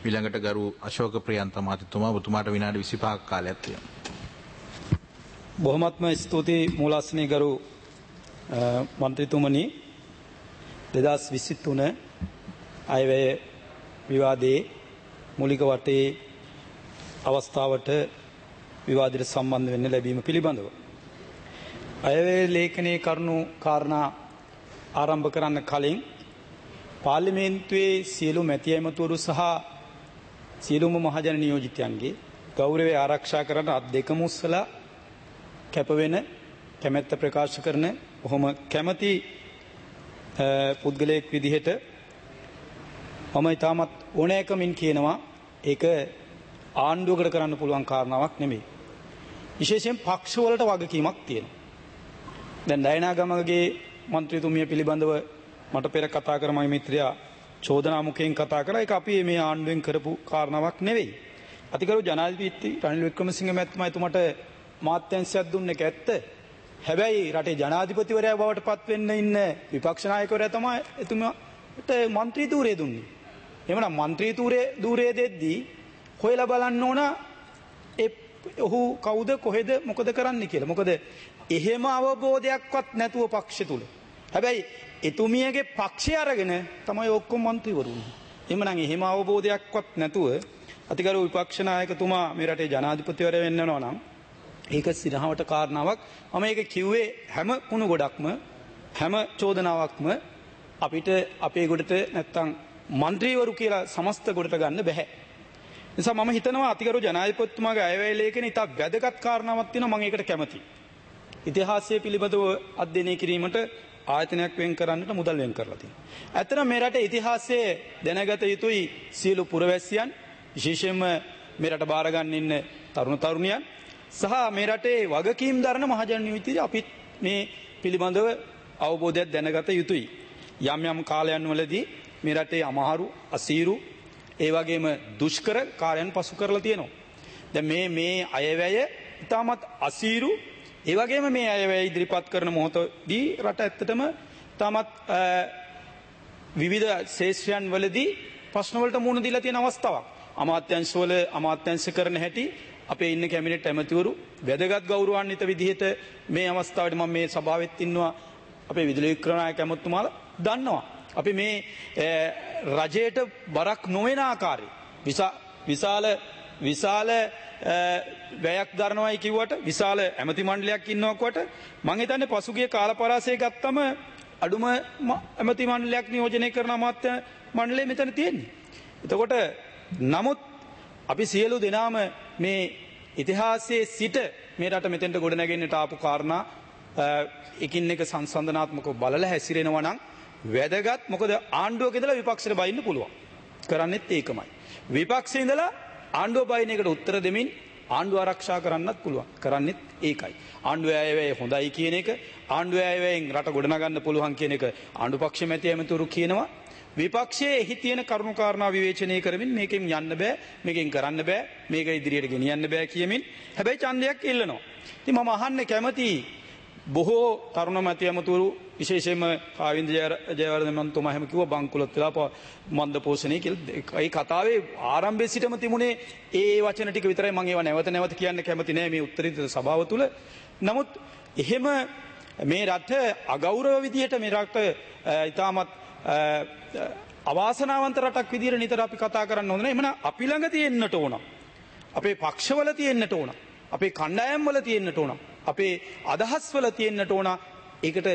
ඊළඟට ගරු අශෝක ප්‍රියන්ත මහත්මයා ඔබතුමාට විනාඩි 25ක කාලයක් තියෙනවා. බොහොමත්ම ස්තුතියි මූලාසනීය ගරු මන්ත්‍රීතුමනි 2023 අයවැය විවාදයේ මූලික වටේ අවස්ථාවට විවාදයට සම්බන්ධ වෙන්න ලැබීම පිළිබඳව අයවැය ලේඛනයේ කරුණු කාරණා ආරම්භ කරන්න කලින් පාර්ලිමේන්තුවේ සියලු මැති ඇමතුවරු සහ සියලුම මහජන නියෝජිතයන්ගේ ගෞරවය ආරක්ෂා කරන අත් දෙකම උස්සලා කැපවෙන කැමැත්ත ප්‍රකාශ කරන බොහොම කැමැති පුද්ගලයෙක් විදිහට මම ඊටමත් ඕනෑකමින් කියනවා ඒක ආණ්ඩුවකට කරන්න පුළුවන් කාරණාවක් නෙමෙයි. විශේෂයෙන් පක්ෂවලට වගකීමක් තියෙනවා. දැන් දයනාගමගේ මන්ත්‍රීතුමිය පිළිබඳව මට පෙර කතා කර මගේ මිත්‍රයා චෝදනා මුඛයෙන් කතා කරා. ඒක අපි මේ ආණ්ඩුවෙන් කරපු කාරණාවක් නෙවෙයි. අතිගරු ජනාධිපති රනිල් වික්‍රමසිංහ මහත්මයා එතුමාට මාත්‍යංශයක් දුන්නේ ඇත්ත. හැබැයි රටේ ජනාධිපතිවරයා බවට පත් වෙන්න ඉන්න විපක්ෂ නායකවරයා තමයි එතුමාට മന്ത്രി ධූරය දුන්නේ. එහෙමනම් മന്ത്രി ධූරය දෙද්දී හොයලා බලන්න ඕන ඔහු කවුද කොහෙද මොකද කරන්න කියලා. මොකද එහෙම අවබෝධයක්වත් නැතුව පක්ෂ තුල. හැබැයි එතුමියගේ පක්ෂය අරගෙන තමයි ඔක්කොම മന്ത്രിවරුන්. එහෙමනම් එහෙම අවබෝධයක්වත් නැතුව අතිගරු විපක්ෂ නායකතුමා මේ රටේ ජනාධිපතිවරයා වෙන්න යනවා නම් ඒක සිනහවට කාරණාවක්. මම ඒක කිව්වේ හැම කුණු ගොඩක්ම හැම චෝදනාවක්ම අපිට අපේ ගොඩට නැත්තම් മന്ത്രിවරු කියලා සමස්ත ගොඩට ගන්න බෑ. නිසා මම හිතනවා අතිගරු ජනාධිපතිතුමාගේ අයවැය ලේඛනයේ ඉතා වැදගත් කාරණාවක් තියෙනවා. මම ඒකට කැමතියි. ඉතිහාසය පිළිබඳව අධ්‍යයනය කිරීමට ආයතනයක් වෙන් කරන්නට මුදල් වෙන් කරලා තියෙනවා. ඇත්තටම මේ රටේ ඉතිහාසයේ දැනගත යුතුයි සියලු පුරවැසියන්, විශේෂයෙන්ම මේ රට බාර ගන්න ඉන්න තරුණ තරුණියන් සහ මේ රටේ වගකීම් දරන මහජන නියෝජිතයෝ අපිත් මේ පිළිබඳව අවබෝධයක් දැනගත යුතුයි. යම් යම් කාලයන් වලදී මේ රටේ අමාරු, අසීරු, ඒ වගේම දුෂ්කර කාර්යයන් පසු කරලා තියෙනවා. දැන් මේ අයවැය ඉතාමත් අසීරු, ඒ වගේම මේ අයවැය ඉදිරිපත් කරන මොහොතදී රට ඇත්තටම ඉතාමත් විවිධ ශේෂ්ත්‍රයන් වලදී ප්‍රශ්න වලට මුහුණ දීලා තියෙන අවස්ථාවක්. අමාත්‍යංශවල අමාත්‍යංශ කරන හැටි අපේ ඉන්න කැබිනට් ඇමතිවරු වැදගත් ගෞරවාන්විත විදිහට මේ අවස්ථාවේ මම මේ සභාවෙත් ඉන්නවා අපේ විදුලි වික්‍රමනායක ඇමතුමාලා දන්නවා. අපි මේ රජයට බරක් නොවන ආකාරي විශාල වැයක් දරනවායි කිව්වට විශාල ඇමති මණ්ඩලයක් ඉන්නවකොට මම හිතන්නේ පසුගිය කාලපරාසය ගත්තම අඩුම ඇමති මණ්ඩලයක් නියෝජනය කරන අමාත්‍ය මණ්ඩලය මෙතන තියෙන්නේ. එතකොට නමුත් අපි සියලු දෙනාම මේ ඉතිහාසයේ සිට මේ රට මෙතෙන්ට ගොඩ නැගෙන්නට ආපු කාරණා එකින් එක සංසන්දනාත්මකව බලලා හැසිරෙනවා නම් වැදගත්. මොකද ආණ්ඩුවක ඉඳලා විපක්ෂයට බයින්න පුළුවන්. කරන්නෙත් ඒකමයි. විපක්ෂයේ ඉඳලා ආණ්ඩුව බයින එකට උත්තර දෙමින් ආණ්ඩුව ආරක්ෂා කරන්නත් පුළුවන්. කරන්නෙත් ඒකයි. ආණ්ඩුවේ අයවැය හොඳයි කියන එක, ආණ්ඩුවේ අයවැයෙන් රට ගොඩනගන්න පුළුවන් කියන එක ආණ්ඩු පක්ෂ මැති ඇමතුරු කියනවා. විපක්ෂයේ එහි තියෙන කරුණු කාරණා විවේචනය කරමින් මේකෙන් යන්න බෑ, මේකෙන් කරන්න බෑ, මේක ඉදිරියට ගෙනියන්න බෑ කියමින් හැබැයි ඡන්දයක් ඉල්ලනවා. ඉතින් මම අහන්න කැමතියි බොහෝ තරුණ මැති ඇමතුරු, විශේෂයෙන්ම කාවින්ද ජයවර්ධන මන්තුමා හැම කිව්වා බංකුලොත් වෙලා මන්ද පෝෂණය කියලා. ඒ කතාවේ ආරම්භයේ සිටම තිබුණේ ඒ වචන ටික විතරයි. මම ඒවා නැවත කියන්න කැමති නෑ මේ උත්තරීතර සභාව තුල. නමුත් එහෙම මේ රට අගෞරව විදිහට මේ රට ඊටමත් අවාසනාවන්ත රටක් විදිහට නිතර අපි කතා කරන්න හොඳ නෑ. එමනම් අපි ළඟ තියෙන්නට ඕන, අපේ පක්ෂවල තියෙන්නට ඕන, අපේ කණ්ඩායම් වල තියෙන්නට ඕන, අපේ අදහස් වල තියෙන්නට ඕන ඒකට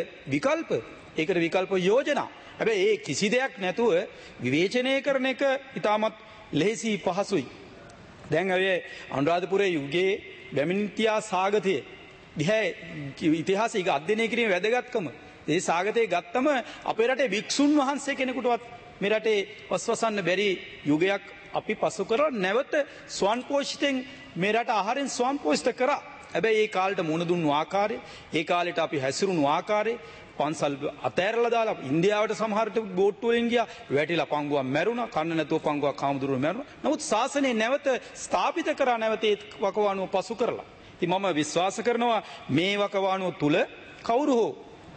විකල්ප යෝජනා. හැබැයි ඒ කිසි දෙයක් නැතුව විවේචනය කරන එක ඉතාමත් ලෙහෙසි පහසුයි. දැන් ඔය අනුරාධපුරයේ යුගයේ බැමිණිතියා සාගතයේ දිහා ඉතිහාසයක අධ්‍යයනය කිරීමේ වැදගත්කම, ඒ සාගතේ ගත්තම අපේ රටේ වික්ෂුන් වහන්සේ කෙනෙකුටවත් මේ රටේ වස්වසන්න බැරි යුගයක් අපි පසු කරලා නැවත ස්වයංපෝෂිතෙන් මේ රට ආහාරයෙන් ස්වයංපෝෂිත කරා. හැබැයි ඒ කාලේට මුණ දුන්නු ආකාරය, ඒ කාලේට අපි හැසිරුණු ආකාරය, පන්සල් අතෑරලා දාලා ඉන්දියාවට සමහරට බෝට්ටු වලින් ගියා, වැටිලා පංගුවක් මැරුණා, කන්න නැතුව පංගුවක් කාමදුරුවෝ මැරුණා. නමුත් ශාසනය නැවත ස්ථාපිත කරා, නැවත ඒ වකවානුව පසු කරලා. ඉතින් මම විශ්වාස කරනවා මේ වකවානුව තුල කවුරු හෝ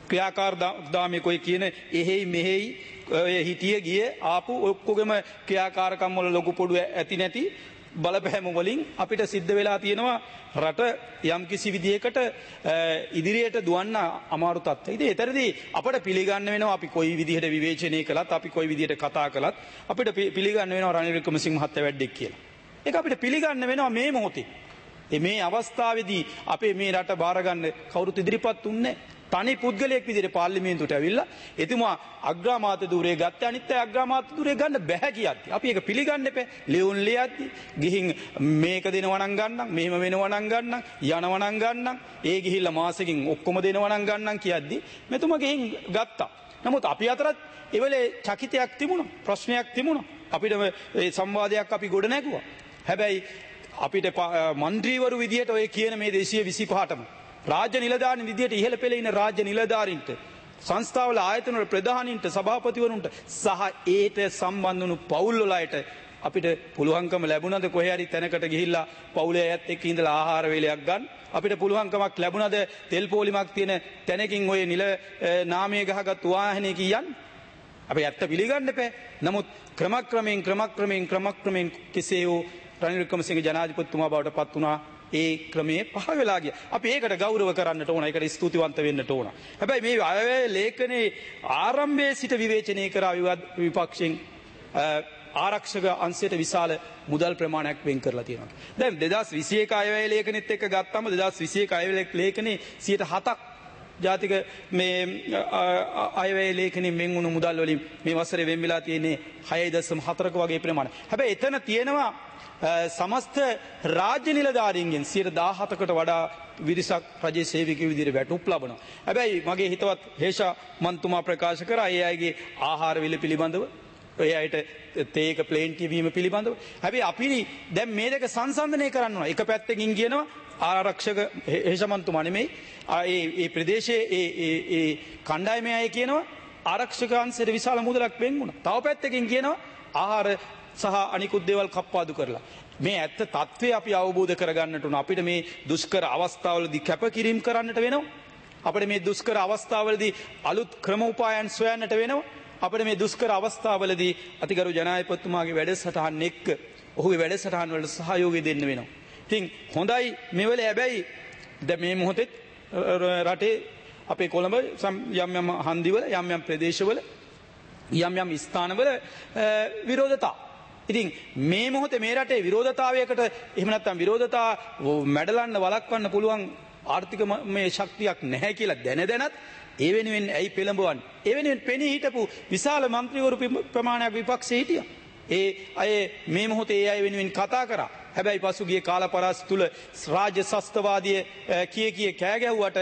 ක්‍රියාකාරදාමයේ කොයි කියන එහෙයි මෙහෙයි හිටිය ගිය ආපු ඔක්කොගෙම ක්‍රියාකාරකම් වල ලොකු පොඩු ඇති නැති බලපෑම වලින් අපිට සිද්ධ වෙලා තියෙනවා රට යම් කිසි විදියකට ඉදිරියට දුවන්න අමාරු තත්ත්වයක්. ඉතින් ඒතරදී අපිට පිළිගන්න වෙනවා අපි කොයි විදිහට විවේචනය කළත් අපි කොයි විදිහට කතා කළත් අපිට පිළිගන්න වෙනවා රනිල් වික්‍රමසිංහ මහත්තයා වැඩෙක් කියලා. ඒක අපිට පිළිගන්න වෙනවා මේ මොහොතේ. මේ අවස්ථාවේදී අපේ මේ රට බාර ගන්න කවුරුත් ඉදිරිපත් උන්නේ තනි පුද්ගලයෙක් විදිහට පාර්ලිමේන්තුවට ඇවිල්ලා එතුමා අග්‍රාමාත්‍ය ධූරය ගත්ත අනිත් අය අග්‍රාමාත්‍ය ධූරය ගන්න බෑ කියද්දි අපි ඒක පිළිගන්න එපා. ලියුම් ලියද්දි ගිහින් මේක දෙනවා නම් ගන්නම් මෙහෙම වෙනවා නම් ගන්නම් යනවා නම් ගන්නම් ඒ ගිහිල්ලා මාසෙකින් ඔක්කොම දෙනවා නම් ගන්නම් කියද්දි මෙතුමා ගිහින් ගත්තා. නමුත් අපි අතරත් ඒ වෙලේ චකිතයක් තිබුණා ප්‍රශ්නයක් තිබුණා. අපිට මේ සංවාදයක් අපි ගොඩ නැගුවා. හැබැයි අපිට മന്ത്രിවරු විදියට ඔය කියන මේ 225ටම රාජ්‍ය නිලධාරීන් විදියට ඉහළ පෙළේ ඉන්න රාජ්‍ය නිලධාරීන්ට සංස්ථාවල ආයතන වල ප්‍රධානීන්ට සභාපතිවරුන්ට සහ ඒට සම්බන්ධ වුණු පවුල් වල අයට අපිට පුළුවන්කම ලැබුණද කොහේ හරි තැනකට ගිහිල්ලා පවුලේ අයත් එක්ක ඉඳලා ආහාර වේලයක් ගන්න අපිට පුළුවන්කමක් ලැබුණද තෙල් පොලිමක් තියෙන තැනකින් ඔය නිල නාමයේ ගහගත් වාහනේ කියන්න අපි ඇත්ත පිළිගන්න එපා. නමුත් ක්‍රමක්‍රමයෙන් කෙසේ වූ රනිල් වික්‍රමසිංහ ජනාධිපතිතුමා බවට පත් වුණා. ඒ ක්‍රමයේ පහ වෙලා ගියා. අපි ඒකට ගෞරව කරන්නට ඕන. ඒකට ස්තුතිවන්ත වෙන්නට ඕන. හැබැයි මේ අයවැය ලේඛනයේ ආරම්භයේ සිට විවේචනය කරා විපක්ෂයෙන් ආරක්ෂක අංශයට විශාල මුදල් ප්‍රමාණයක් වෙන් කරලා තියෙනවා. දැන් 2021 අයවැය ලේඛනෙත් එක්ක ගත්තම 2021 අයවැය ලේඛනේ 7% ජාතික මේ අයවැය ලේඛනෙන් වෙන් වුණු මුදල් වලින් මේ වසරේ වෙන් වෙලා තියෙන්නේ 6.4ක වගේ ප්‍රමාණයක්. හැබැයි එතන තියෙනවා සමස්ත රාජ්‍ය නිලධාරීන්ගෙන් 17%කට වඩා විරිසක් රජයේ සේවකයෝ විදිහට වැටුප් ලබනවා. හැබැයි මගේ හිතවත් හේෂා මන්තුමා ප්‍රකාශ කරා ඒ අයගේ ආහාර විල පිළිබඳව ඒ අයට තේක ප්ලේන් වීම පිළිබඳව. හැබැයි අපි දැන් මේ දෙක සංසන්දනය කරන්න ඕන. එක පැත්තකින් කියනවා ආරක්ෂක හේෂා මන්තුමා නෙමෙයි ඒ ප්‍රදේශයේ ඒ කණ්ඩායමේ අය කියනවා ආරක්ෂක අංශයට විශාල මුදලක් වෙන් වුණා. තව පැත්තකින් කියනවා ආහාර සහ අනිකුත් දේවල් කප්පාදු කරලා. මේ ඇත්ත තත්ත්වය අපි අවබෝධ කරගන්නට උන අපිට මේ දුෂ්කර අවස්ථාවලදී කැපකිරීම කරන්නට වෙනවා. අපිට මේ දුෂ්කර අවස්ථාවලදී අලුත් ක්‍රම උපායන් සොයන්නට වෙනවා. අපිට මේ දුෂ්කර අවස්ථාවලදී අතිගරු ජනාධිපතිතුමාගේ වැඩසටහන් එක්ක ඔහුගේ වැඩසටහන් වලට සහයෝගය දෙන්න වෙනවා. ඉතින් හොඳයි මෙවල හැබැයි දැන් මේ මොහොතේ රටේ අපේ කොළඹ යම් යම් හන්දිවල යම් යම් ප්‍රදේශවල යම් යම් ස්ථානවල විරෝධතා. ඉතින් මේ මොහොතේ මේ රටේ විරෝධතාවයකට එහෙම නැත්නම් විරෝධතා මැඩලන්න වළක්වන්න පුළුවන් ආර්ථික මේ ශක්තියක් නැහැ කියලා දැනත් ඒ වෙනුවෙන් ඇයි පෙළඹවන්නේ? ඒ වෙනුවෙන් පෙනී හිටපු විශාල മന്ത്രിවරු ප්‍රමාණයක් විපක්ෂයේ හිටියා. ඒ අය මේ මොහොතේ ඒ අය වෙනුවෙන් කතා කරා. හැබැයි පසුගිය කාලපරාස තුල රාජ්‍ය ශස්ත්‍රවාදී කිය කෑ ගැහුවට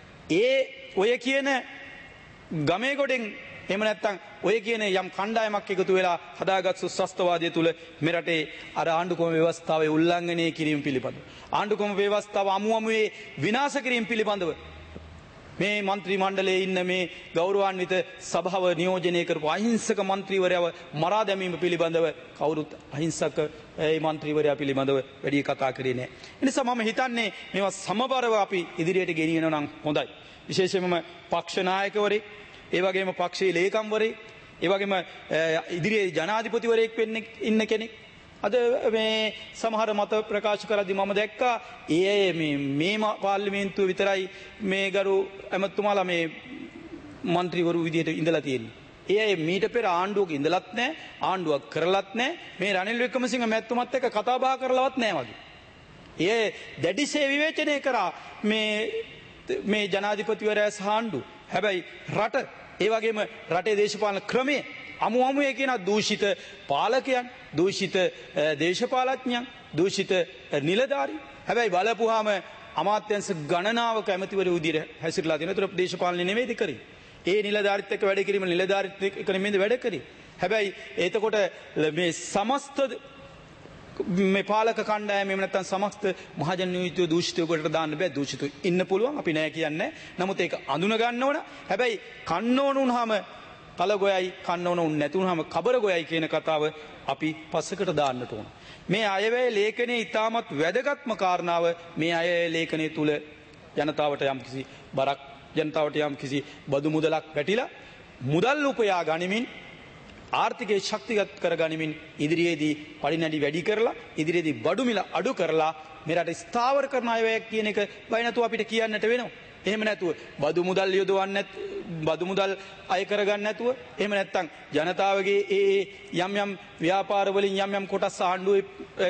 ඔය කියන ගමේ ගොඩෙන් එහෙම නැත්නම් ඔය කියන යම් කණ්ඩායමක් එකතු වෙලා හදාගත් ශස්ත්‍රවාදය තුල මෙරටේ අර ආණ්ඩුක්‍රම ව්‍යවස්ථාවේ උල්ලංඝනය කිරීම පිළිබඳව ආණ්ඩුක්‍රම ව්‍යවස්ථාව අමුමේ විනාශ කිරීම පිළිබඳව මේ മന്ത്രി මණ්ඩලයේ ඉන්න මේ ගෞරවාන්විත සභාව නියෝජනය කරපු අහිංසක മന്ത്രിවරයව මරා දැමීම පිළිබඳව කවුරුත් අහිංසක ඒ മന്ത്രിවරයා පිළිබඳව වැඩි කතා කරේ නැහැ. ඒ නිසා මම හිතන්නේ මේවා සමබරව අපි ඉදිරියට ගෙනියනවා නම් හොඳයි. විශේෂයෙන්ම පක්ෂ නායකවරේ ඒ වගේම පක්ෂයේ ලේකම්වරේ ඒ වගේම ඉදිරියේ ජනාධිපතිවරයෙක් වෙන්න ඉන්න කෙනෙක් අද මේ සමහර මත ප්‍රකාශ කරද්දී මම දැක්කා ඒ මේ පාර්ලිමේන්තුව විතරයි මේ ගරු ඇමතුමාලා මේ മന്ത്രിවරු විදියට ඉඳලා තියෙන්නේ. ඒ අය මීට පෙර ආණ්ඩුවක ඉඳලත් නැහැ ආණ්ඩුවක් කරලත් නැහැ මේ රනිල් වික්‍රමසිංහ මැතිතුමත් එක්ක කතා බහ කරලවත් නැහැ වගේ. ඒ දැඩිසේ විවේචනය කරා මේ ජනාධිපතිවරයා සහ ආණ්ඩුව. හැබැයි රට ඒ වගේම රටේ දේශපාලන ක්‍රමය අමුමේ කියන දූෂිත පාලකයන් දූෂිත දේශපාලඥයන් දූෂිත නිලධාරී හැබැයි බලපුවාම අමාත්‍යංශ ගණනාවක ඇමතිවරු විදිහට හැසිරලා තියෙනවා. ඒතර දේශපාලන නෙමෙයිද කරේ. ඒ නිලධාරීත් එක්ක වැඩ කිරීම නිලධාරීත් එක්ක නෙමෙයිද වැඩ කරේ. හැබැයි එතකොට මේ සමස්ත මේ පාලක කණ්ඩායම එහෙම නැත්නම් සමස්ත මහජන නීතිය දූෂිතයකට දාන්න බෑ. දූෂිතව ඉන්න පුළුවන් අපි නෑ කියන්නේ. නමුත් ඒක අඳුන ගන්න ඕන. හැබැයි කන්න ඕන වුනහම තල ගොයයි කන්න ඕන නැති වුනහම කබර ගොයයි කියන කතාව අපි පස්සකට දාන්නට ඕන. මේ අයවැය ලේඛනයේ ඉතාමත් වැදගත්ම කාරණාව මේ අයවැය ලේඛනයේ තුල ජනතාවට යම්කිසි බරක් ජනතාවට යම් කිසි බදු මුදලක් වැටිලා මුදල් උපයා ගනිමින් ආර්ථිකයේ ශක්තිගත කර ගනිමින් ඉදිරියේදී පරිණඩි වැඩි කරලා ඉදිරියේදී බඩු මිල අඩු කරලා මේ රට ස්ථාවර කරන අයවැයක් කියන එක බය නැතුව අපිට කියන්නට වෙනවා. එහෙම නැතුව බදු මුදල් යොදවන්නේ බදු මුදල් අය කරගන්න නැතුව එහෙම නැත්නම් ජනතාවගේ ඒ යම් යම් ව්‍යාපාර වලින් යම් යම් කොටස් ආණ්ඩුවේ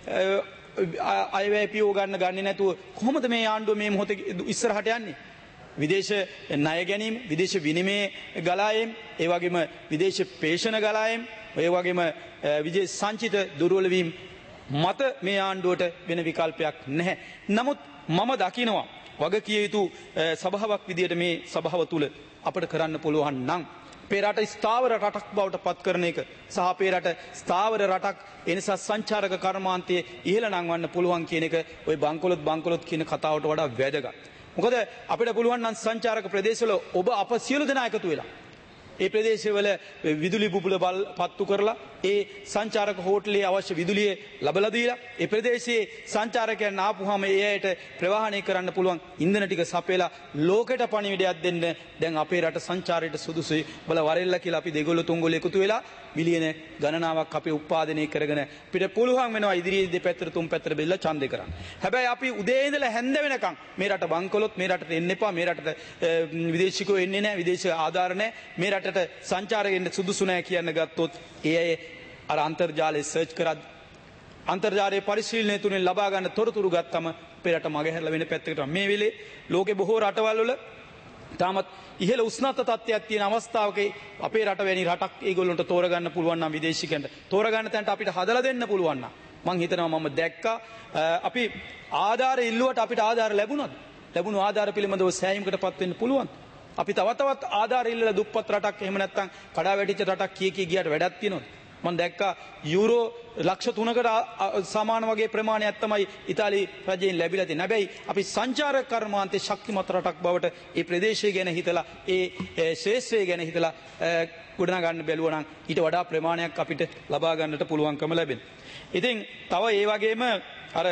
අයවැය පියව ගන්නේ නැතුව කොහොමද මේ ආණ්ඩුව මේ මොහොතේ ඉස්සරහට යන්නේ? විදේශ ණය ගැනීම, විදේශ විනිමය ගලායම්, ඒ වගේම විදේශ පේෂණ ගලායම්, ඒ වගේම විදේශ සංචිත දුර්වල වීම මත මේ ආණ්ඩුවට වෙන විකල්පයක් නැහැ. නමුත් මම දකිනවා වගකිය යුතු සභාවක් විදියට මේ සභාව තුල අපට කරන්න පුළුවන් නම් අපේ රට ස්ථාවර රටක් බවට පත් කරන එක සහ අපේ රට ස්ථාවර රටක් ඒ නිසා සංචාරක කර්මාන්තයේ ඉහළ නංවන්න පුළුවන් කියන එක ওই බංකොලොත් කියන කතාවට වඩා වැදගත්. මොකද අපිට පුළුවන් නම් සංචාරක ප්‍රදේශවල ඔබ අප සියලු දෙනා එකතු වෙලා ඒ ප්‍රදේශවල විදුලි බුබුල පත්තු කරලා ඒ සංචාරක හෝටලේ අවශ්‍ය විදුලිය ලබලා දීලා ඒ ප්‍රදේශයේ සංචාරකයන් ආපුවාම ඒ අයට ප්‍රවාහනය කරන්න පුළුවන් ඉන්ධන ටික සපයලා ලෝකෙට පණිවිඩයක් දෙන්න දැන් අපේ රට සංචාරයට සුදුසුයි බල වරෙල්ල කියලා අපි දෙගොල්ලෝ තුන්ගොල්ලෝ එකතු වෙලා මිලියන ගණනාවක් අපි උත්පාදනය කරගෙන අපිට පුළුවන් වෙනවා ඉදිරියේ දෙපැත්තට තුන් පැත්තට බෙදලා ඡන්දේ කරන්න. හැබැයි අපි උදේ ඉඳලා හැන්ද වෙනකන් මේ රට බංකොලොත් මේ රටට එන්න එපා මේ රටට විදේශිකයෝ එන්නේ නැහැ විදේශ ආධාර නැහැ මේ රටට සංචාරකයන් සුදුසු නැහැ කියන ගත්තොත් ඒ අය අර අන්තර්ජාලයේ සර්ච් කරද්දී අන්තර්ජාලයේ පරිශීලනය තුලින් ලබා ගන්න තොරතුරු ගත්තම අපේ රට මගහැරලා වෙන පැත්තකට මේ වෙලේ ලෝකේ බොහෝ රටවල් වල තාමත් ඉහළ උෂ්ණත්ව තත්ත්වයක් තියෙන අවස්ථාවක අපේ රට වැනි රටක් ඒගොල්ලන්ට තෝරගන්න පුළුවන් නම් විදේශිකයන්ට තෝරගන්න තැනට අපිට හදලා දෙන්න පුළුවන් නම් මං හිතනවා මම දැක්කා අපි ආධාර ඉල්ලුවට අපිට ආධාර ලැබුණු ආධාර පිළිබඳව සෑයීමකටපත් වෙන්න පුළුවන්. අපි තවත් ආධාර ඉල්ලලා දුප්පත් රටක් එහෙම නැත්නම් කඩා වැටිච්ච රටක් කී ගියට වැඩක් තියෙනවද? මම දැක්කා යුරෝ ලක්ෂ 3කට සමාන වගේ ප්‍රමාණයක් තමයි ඉතාලි රජයෙන් ලැබිලා තියෙන්නේ. හැබැයි අපි සංචාරක කර්මාන්තයේ ශක්තිමත් රටක් බවට ඒ ප්‍රදේශය ගැන හිතලා ඒ ශේෂ්ත්‍රය ගැන හිතලා ගොඩනගා ගන්න බැලුවා නම් ඊට වඩා ප්‍රමාණයක් අපිට ලබා ගන්නට පුළුවන්කම ලැබෙනවා. ඉතින් තව ඒ වගේම අර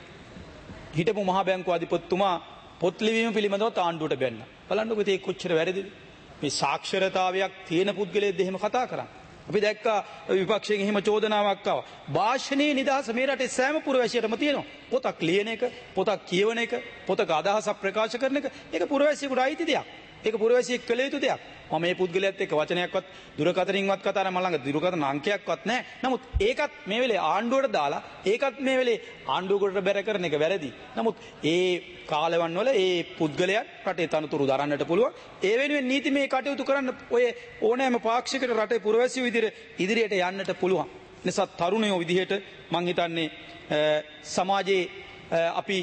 හිටපු මහා බැංකුව අධිපතිතුමා පොත් ලිවීම පිළිබඳව ආණ්ඩුවට බැන්නා. බලන්නකො ඒක කොච්චර වැරදිද? මේ සාක්ෂරතාවයක් තියෙන පුද්ගලයෙක්ද එහෙම කතා කරන්නේ? අපි දැක්කා විපක්ෂයෙන් එහෙම චෝදනාවක් ආවා. භාෂණයේ නිදහස මේ රටේ සෑම පුරවැසියටම තියෙනවා. පොතක් ලියන එක, පොතක් කියවන එක, පොතක අදහසක් ප්‍රකාශ කරන එක ඒක පුරවැසියෙකුට අයිති දෙයක්. ඒක පුරවැසියෙක් කළ යුතු දෙයක්. මම මේ පුද්ගලයාත් එක්ක වචනයක්වත් දුරකථනින්වත් කතා කරලා මම ළඟ දුරකථන අංකයක්වත් නැහැ. නමුත් ඒකත් මේ වෙලේ ආණ්ඩුවට දාලා ඒකත් මේ වෙලේ ආණ්ඩුවකට බැර කරන එක වැරදි. නමුත් ඒ කාලවන් වල ඒ පුද්ගලයන් රටේ තනතුරු දරන්නට පුළුවන්. ඒ වෙනුවෙන් නීතිමය කටයුතු කරන්න ඔය ඕනෑම පාක්ෂිකට රටේ පුරවැසියෝ විදිහට ඉදිරියට යන්නට පුළුවන්. නිසා තරුණයෝ විදිහට මම හිතන්නේ සමාජයේ අපි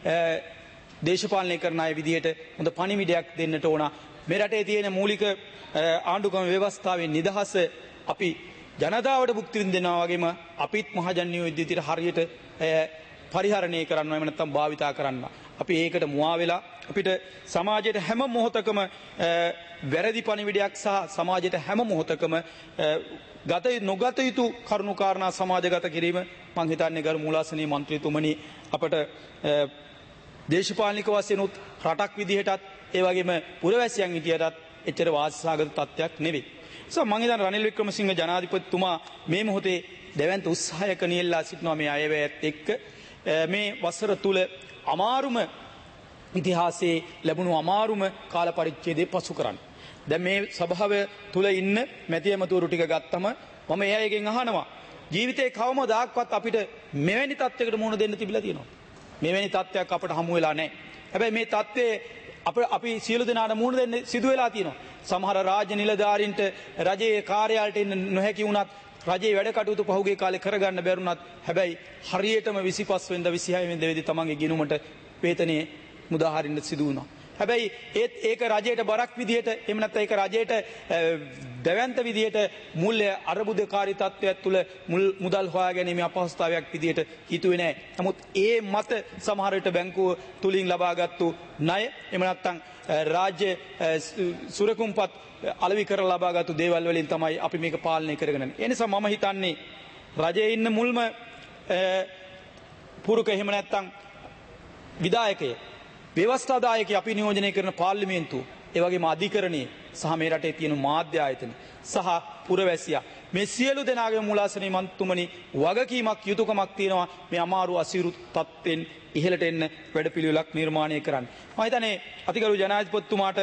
දේශපාලනය කරන අය විදිහට හොඳ පණිවිඩයක් දෙන්නට ඕන. මේ රටේ තියෙන මූලික ආණ්ඩුක්‍රම ව්‍යවස්ථාවේ නිදහස අපි ජනතාවට භුක්ති විඳිනවා වගේම අපිත් මහජනනියෝ විදිහට හරියට පරිහරණය කරනවා එහෙම නැත්නම් භාවිතා කරනවා. අපි ඒකට මුවා වෙලා අපිට සමාජයේ හැම මොහොතකම වැරදි පණිවිඩයක් සහ සමාජයේ හැම මොහොතකම නොගත යුතු කරුණු කාරණා සමාජගත කිරීම මම හිතන්නේ ගරු මූලාසනීය මන්ත්‍රීතුමනි අපට දේශපාලනික වශයෙන් උත් රටක් විදිහටත් ඒ වගේම පුරවැසියන් විදිහටත් එච්චර වාසසාගත තත්ත්වයක් නෙවෙයි. මම හිතන්නේ රනිල් වික්‍රමසිංහ ජනාධිපතිතුමා මේ මොහොතේ දැවැන්ත උත්සාහයක නියැලලා සිටිනවා මේ අයවැයත් එක්ක මේ වසර තුල අමාරුම ඉතිහාසයේ ලැබුණු අමාරුම කාල පරිච්ඡේදය පසු කරන්න. දැන් මේ සභාව තුල ඉන්න මැති ඇමතුරු ටික ගත්තම මම ඒ අයගෙන් අහනවා ජීවිතේ කවමදාක්වත් අපිට මෙවැනි තත්යකට මුහුණ දෙන්න තිබිලා තියෙනවා. මෙවැනි තත්ත්වයක් අපට හමු වෙලා නැහැ. හැබැයි මේ තත්ත්වයේ අපි සියලු දෙනාට මුහුණ දෙන්න සිදු වෙලා තියෙනවා. සමහර රාජ්‍ය නිලධාරීන්ට රජයේ කාර්යාලයට එන්න නොහැකි වුණත් රජයේ වැඩ කටයුතු පහුගිය කාලේ කරගන්න බැරුණත් හැබැයි හරියටම 25 වෙනිදා 26 වෙනිදා වෙදී තමන්ගේ ගිණුමට වේතනයේ මුදා හරින්න සිදු වුණා. හැබැයි ඒක රජයට බරක් විදියට එහෙම නැත්නම් ඒක රජයට දැවැන්ත විදියට මුල්‍ය අරබුදකාරී තත්ත්වයක් තුළ මුදල් හොයාගැනීමේ අපහසුතාවයක් විදියට හිතුවේ නැහැ. නමුත් ඒ මත සමහර විට බැංකුව තුලින් ලබාගත්තු ණය එහෙම නැත්නම් රාජ්‍ය සුරකුම්පත් අලෙවි කරලා ලබාගත්තු දේවල් වලින් තමයි අපි මේක පාලනය කරගෙන යන්නේ. ඒ නිසා මම හිතන්නේ රජයේ ඉන්න මුල්ම පුරුක එහෙම නැත්නම් විධායකය ව්‍යවස්ථාදායකයෝ අපි නියෝජනය කරන පාර්ලිමේන්තුව, ඒ වගේම අධිකරණයේ සහ මේ රටේ තියෙන මාධ්‍ය ආයතන සහ පුරවැසියා මේ සියලු දෙනාගේ මුලාසනී මන්තුමනි වගකීමක් යුතුයකමක් තියෙනවා මේ අමාරු අසීරු තත්ත්වෙන් ඉහළට එන්න වැඩපිළිවෙලක් නිර්මාණය කරන්න. මම හිතන්නේ අතිගරු ජනාධිපතිතුමාට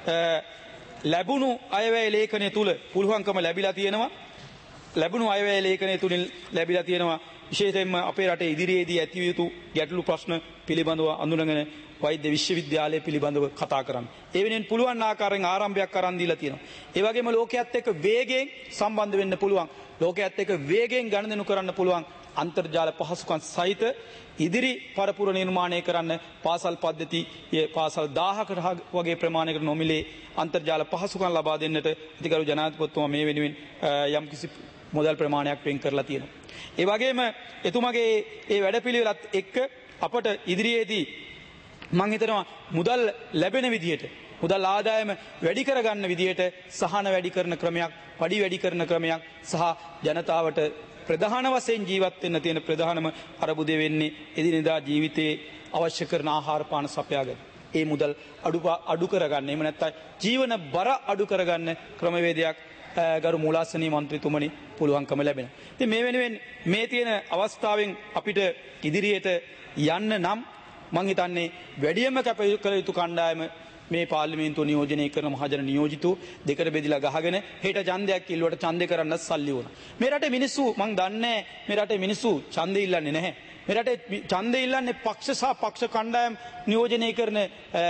ලැබුණු අයවැය ලේඛනය තුල පුළුවන්කම ලැබිලා තියෙනවා. ලැබුණු අයවැය ලේඛනය තුලින් ලැබිලා තියෙනවා විශේෂයෙන්ම අපේ රටේ ඉදිරියේදී ඇති යුතු ගැටලු ප්‍රශ්න පිළිබඳව අඳුනගෙන වෛද්‍ය විශ්වවිද්‍යාලය පිළිබඳව කතා කරන්න. ඒ වෙනුවෙන් පුළුවන් ආකාරයෙන් ආරම්භයක් අරන් දීලා තියෙනවා. ඒ වගේම ලෝකයේත් එක්ක වේගයෙන් සම්බන්ධ වෙන්න පුළුවන්. ලෝකයේත් එක්ක වේගයෙන් ගනුදෙනු කරන්න පුළුවන් අන්තර්ජාල පහසුකම් සහිත ඉදිරි පරපුර නිර්මාණය කරන්න පාසල් පද්ධති පාසල් 1000කට වගේ ප්‍රමාණයකට නොමිලේ අන්තර්ජාල පහසුකම් ලබා දෙන්නට අතිගරු ජනාධිපතිතුමා මේ වෙනුවෙන් යම්කිසි මුදල් ප්‍රමාණයක් වෙන් කරලා තියෙනවා. ඒ වගේම එතුමාගේ ඒ වැඩපිළිවෙලත් එක්ක අපට ඉදිරියේදී මම හිතනවා මුදල් ලැබෙන විදියට මුදල් ආදායම වැඩි කරගන්න විදියට සහන වැඩි කරන ක්‍රමයක්, පඩි වැඩි කරන ක්‍රමයක් සහ ජනතාවට ප්‍රධාන වශයෙන් ජීවත් වෙන්න තියෙන ප්‍රධානම අරබුදේ වෙන්නේ එදිනෙදා ජීවිතයේ අවශ්‍ය කරන ආහාර පාන සපයාගන්න. ඒ මුදල් අඩු කරගන්න. එහෙම නැත්නම් ජීවන බර අඩු කරගන්න ක්‍රමවේදයක් ගරු මූලාසනීය මන්ත්‍රීතුමනි පුළුවන්කම ලැබෙනවා. ඉතින් මේ වෙනුවෙන් මේ තියෙන අවස්ථාවෙන් අපිට ඉදිරියට යන්න නම් මං හිතන්නේ වැඩියම කැප කළ යුතු කණ්ඩායම මේ පාර්ලිමේන්තුව නියෝජනය කරන මහජන නියෝජිතෝ දෙකට බෙදලා ගහගෙන හෙට ඡන්දයක් ඉල්ලුවට ඡන්දේ කරන්න සල්ලි වුණා. මේ රටේ මිනිස්සු මං දන්නේ මේ රටේ මිනිස්සු ඡන්දේ ඉල්ලන්නේ නැහැ. මේ රටේ ඡන්දේ ඉල්ලන්නේ පක්ෂ සහ පක්ෂ කණ්ඩායම් නියෝජනය කරන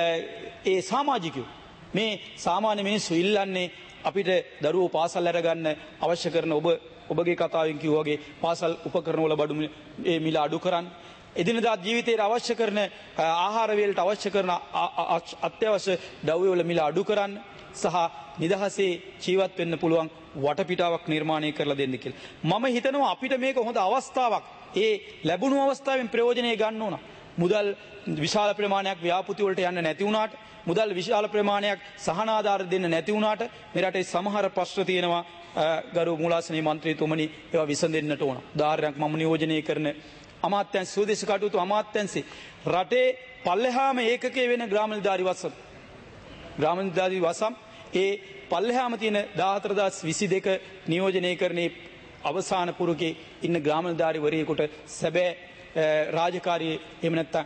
ඒ සමාජිකයෝ. මේ සාමාන්‍ය මිනිස්සු ඉල්ලන්නේ අපිට දරුවෝ පාසල් අරගන්න අවශ්‍ය කරන ඔබගේ කතාවෙන් කිව්වා වගේ පාසල් උපකරණ වල බඩු මිල අඩු කරන්න. එදිනදා ජීවිතයට අවශ්‍ය කරන ආහාර වේලට අවශ්‍ය කරන අත්‍යවශ්‍ය ද්‍රව්‍ය වල මිල අඩු කරන්න සහ නිදහසේ ජීවත් වෙන්න පුළුවන් වටපිටාවක් නිර්මාණය කරලා දෙන්න කියලා. මම හිතනවා අපිට මේක හොඳ අවස්ථාවක්. ඒ ලැබුණු අවස්ථාවෙන් ප්‍රයෝජනෙ ගන්න ඕන. මුදල් විශාල ප්‍රමාණයක් ව්‍යාපෘති වලට යන්න නැති වුණාට, මුදල් විශාල ප්‍රමාණයක් සහන ආධාර දෙන්න නැති වුණාට මේ රටේ සමහර ප්‍රශ්න තියෙනවා ගරු මූලාසනීය මන්ත්‍රීතුමනි ඒවා විසඳෙන්නට ඕන. උදාහරණයක් මම නියෝජනය කරන අමාත්‍යංශ ස්වදේශ කටයුතු අමාත්‍යංශේ රටේ පල්ලෙහාම ඒකකයේ වෙන ග්‍රාම නිලධාරි වසම් ඒ පල්ලෙහාම තියෙන 14022 නියෝජනය කරන්නේ අවසාන පුරුකේ ඉන්න ග්‍රාම නිලධාරිවරයෙකුට සැබෑ රාජකාරී එහෙම නැත්නම්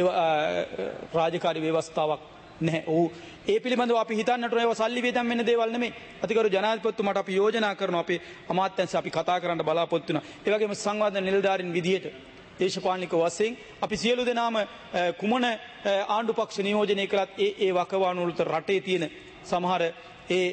රාජකාරී ව්‍යවස්ථාවක් නැහැ. ඔව් ඒ පිළිබඳව අපි හිතන්නට ඕන ඒවා සල්ලි වේදම් වෙන දේවල් නෙමෙයි. අතිගරු ජනාධිපතිතුමාට අපි යෝජනා කරනවා අපේ අමාත්‍යංශ අපි කතා කරන්න බලාපොරොත්තු වෙනවා. ඒ වගේම සංවාද නිලධාරීන් විදියට දේශපාලනික වශයෙන් අපි සියලු දෙනාම කුමන ආණ්ඩු පක්ෂ නියෝජනය කළත් ඒ වකවානු වලට රටේ තියෙන සමහර ඒ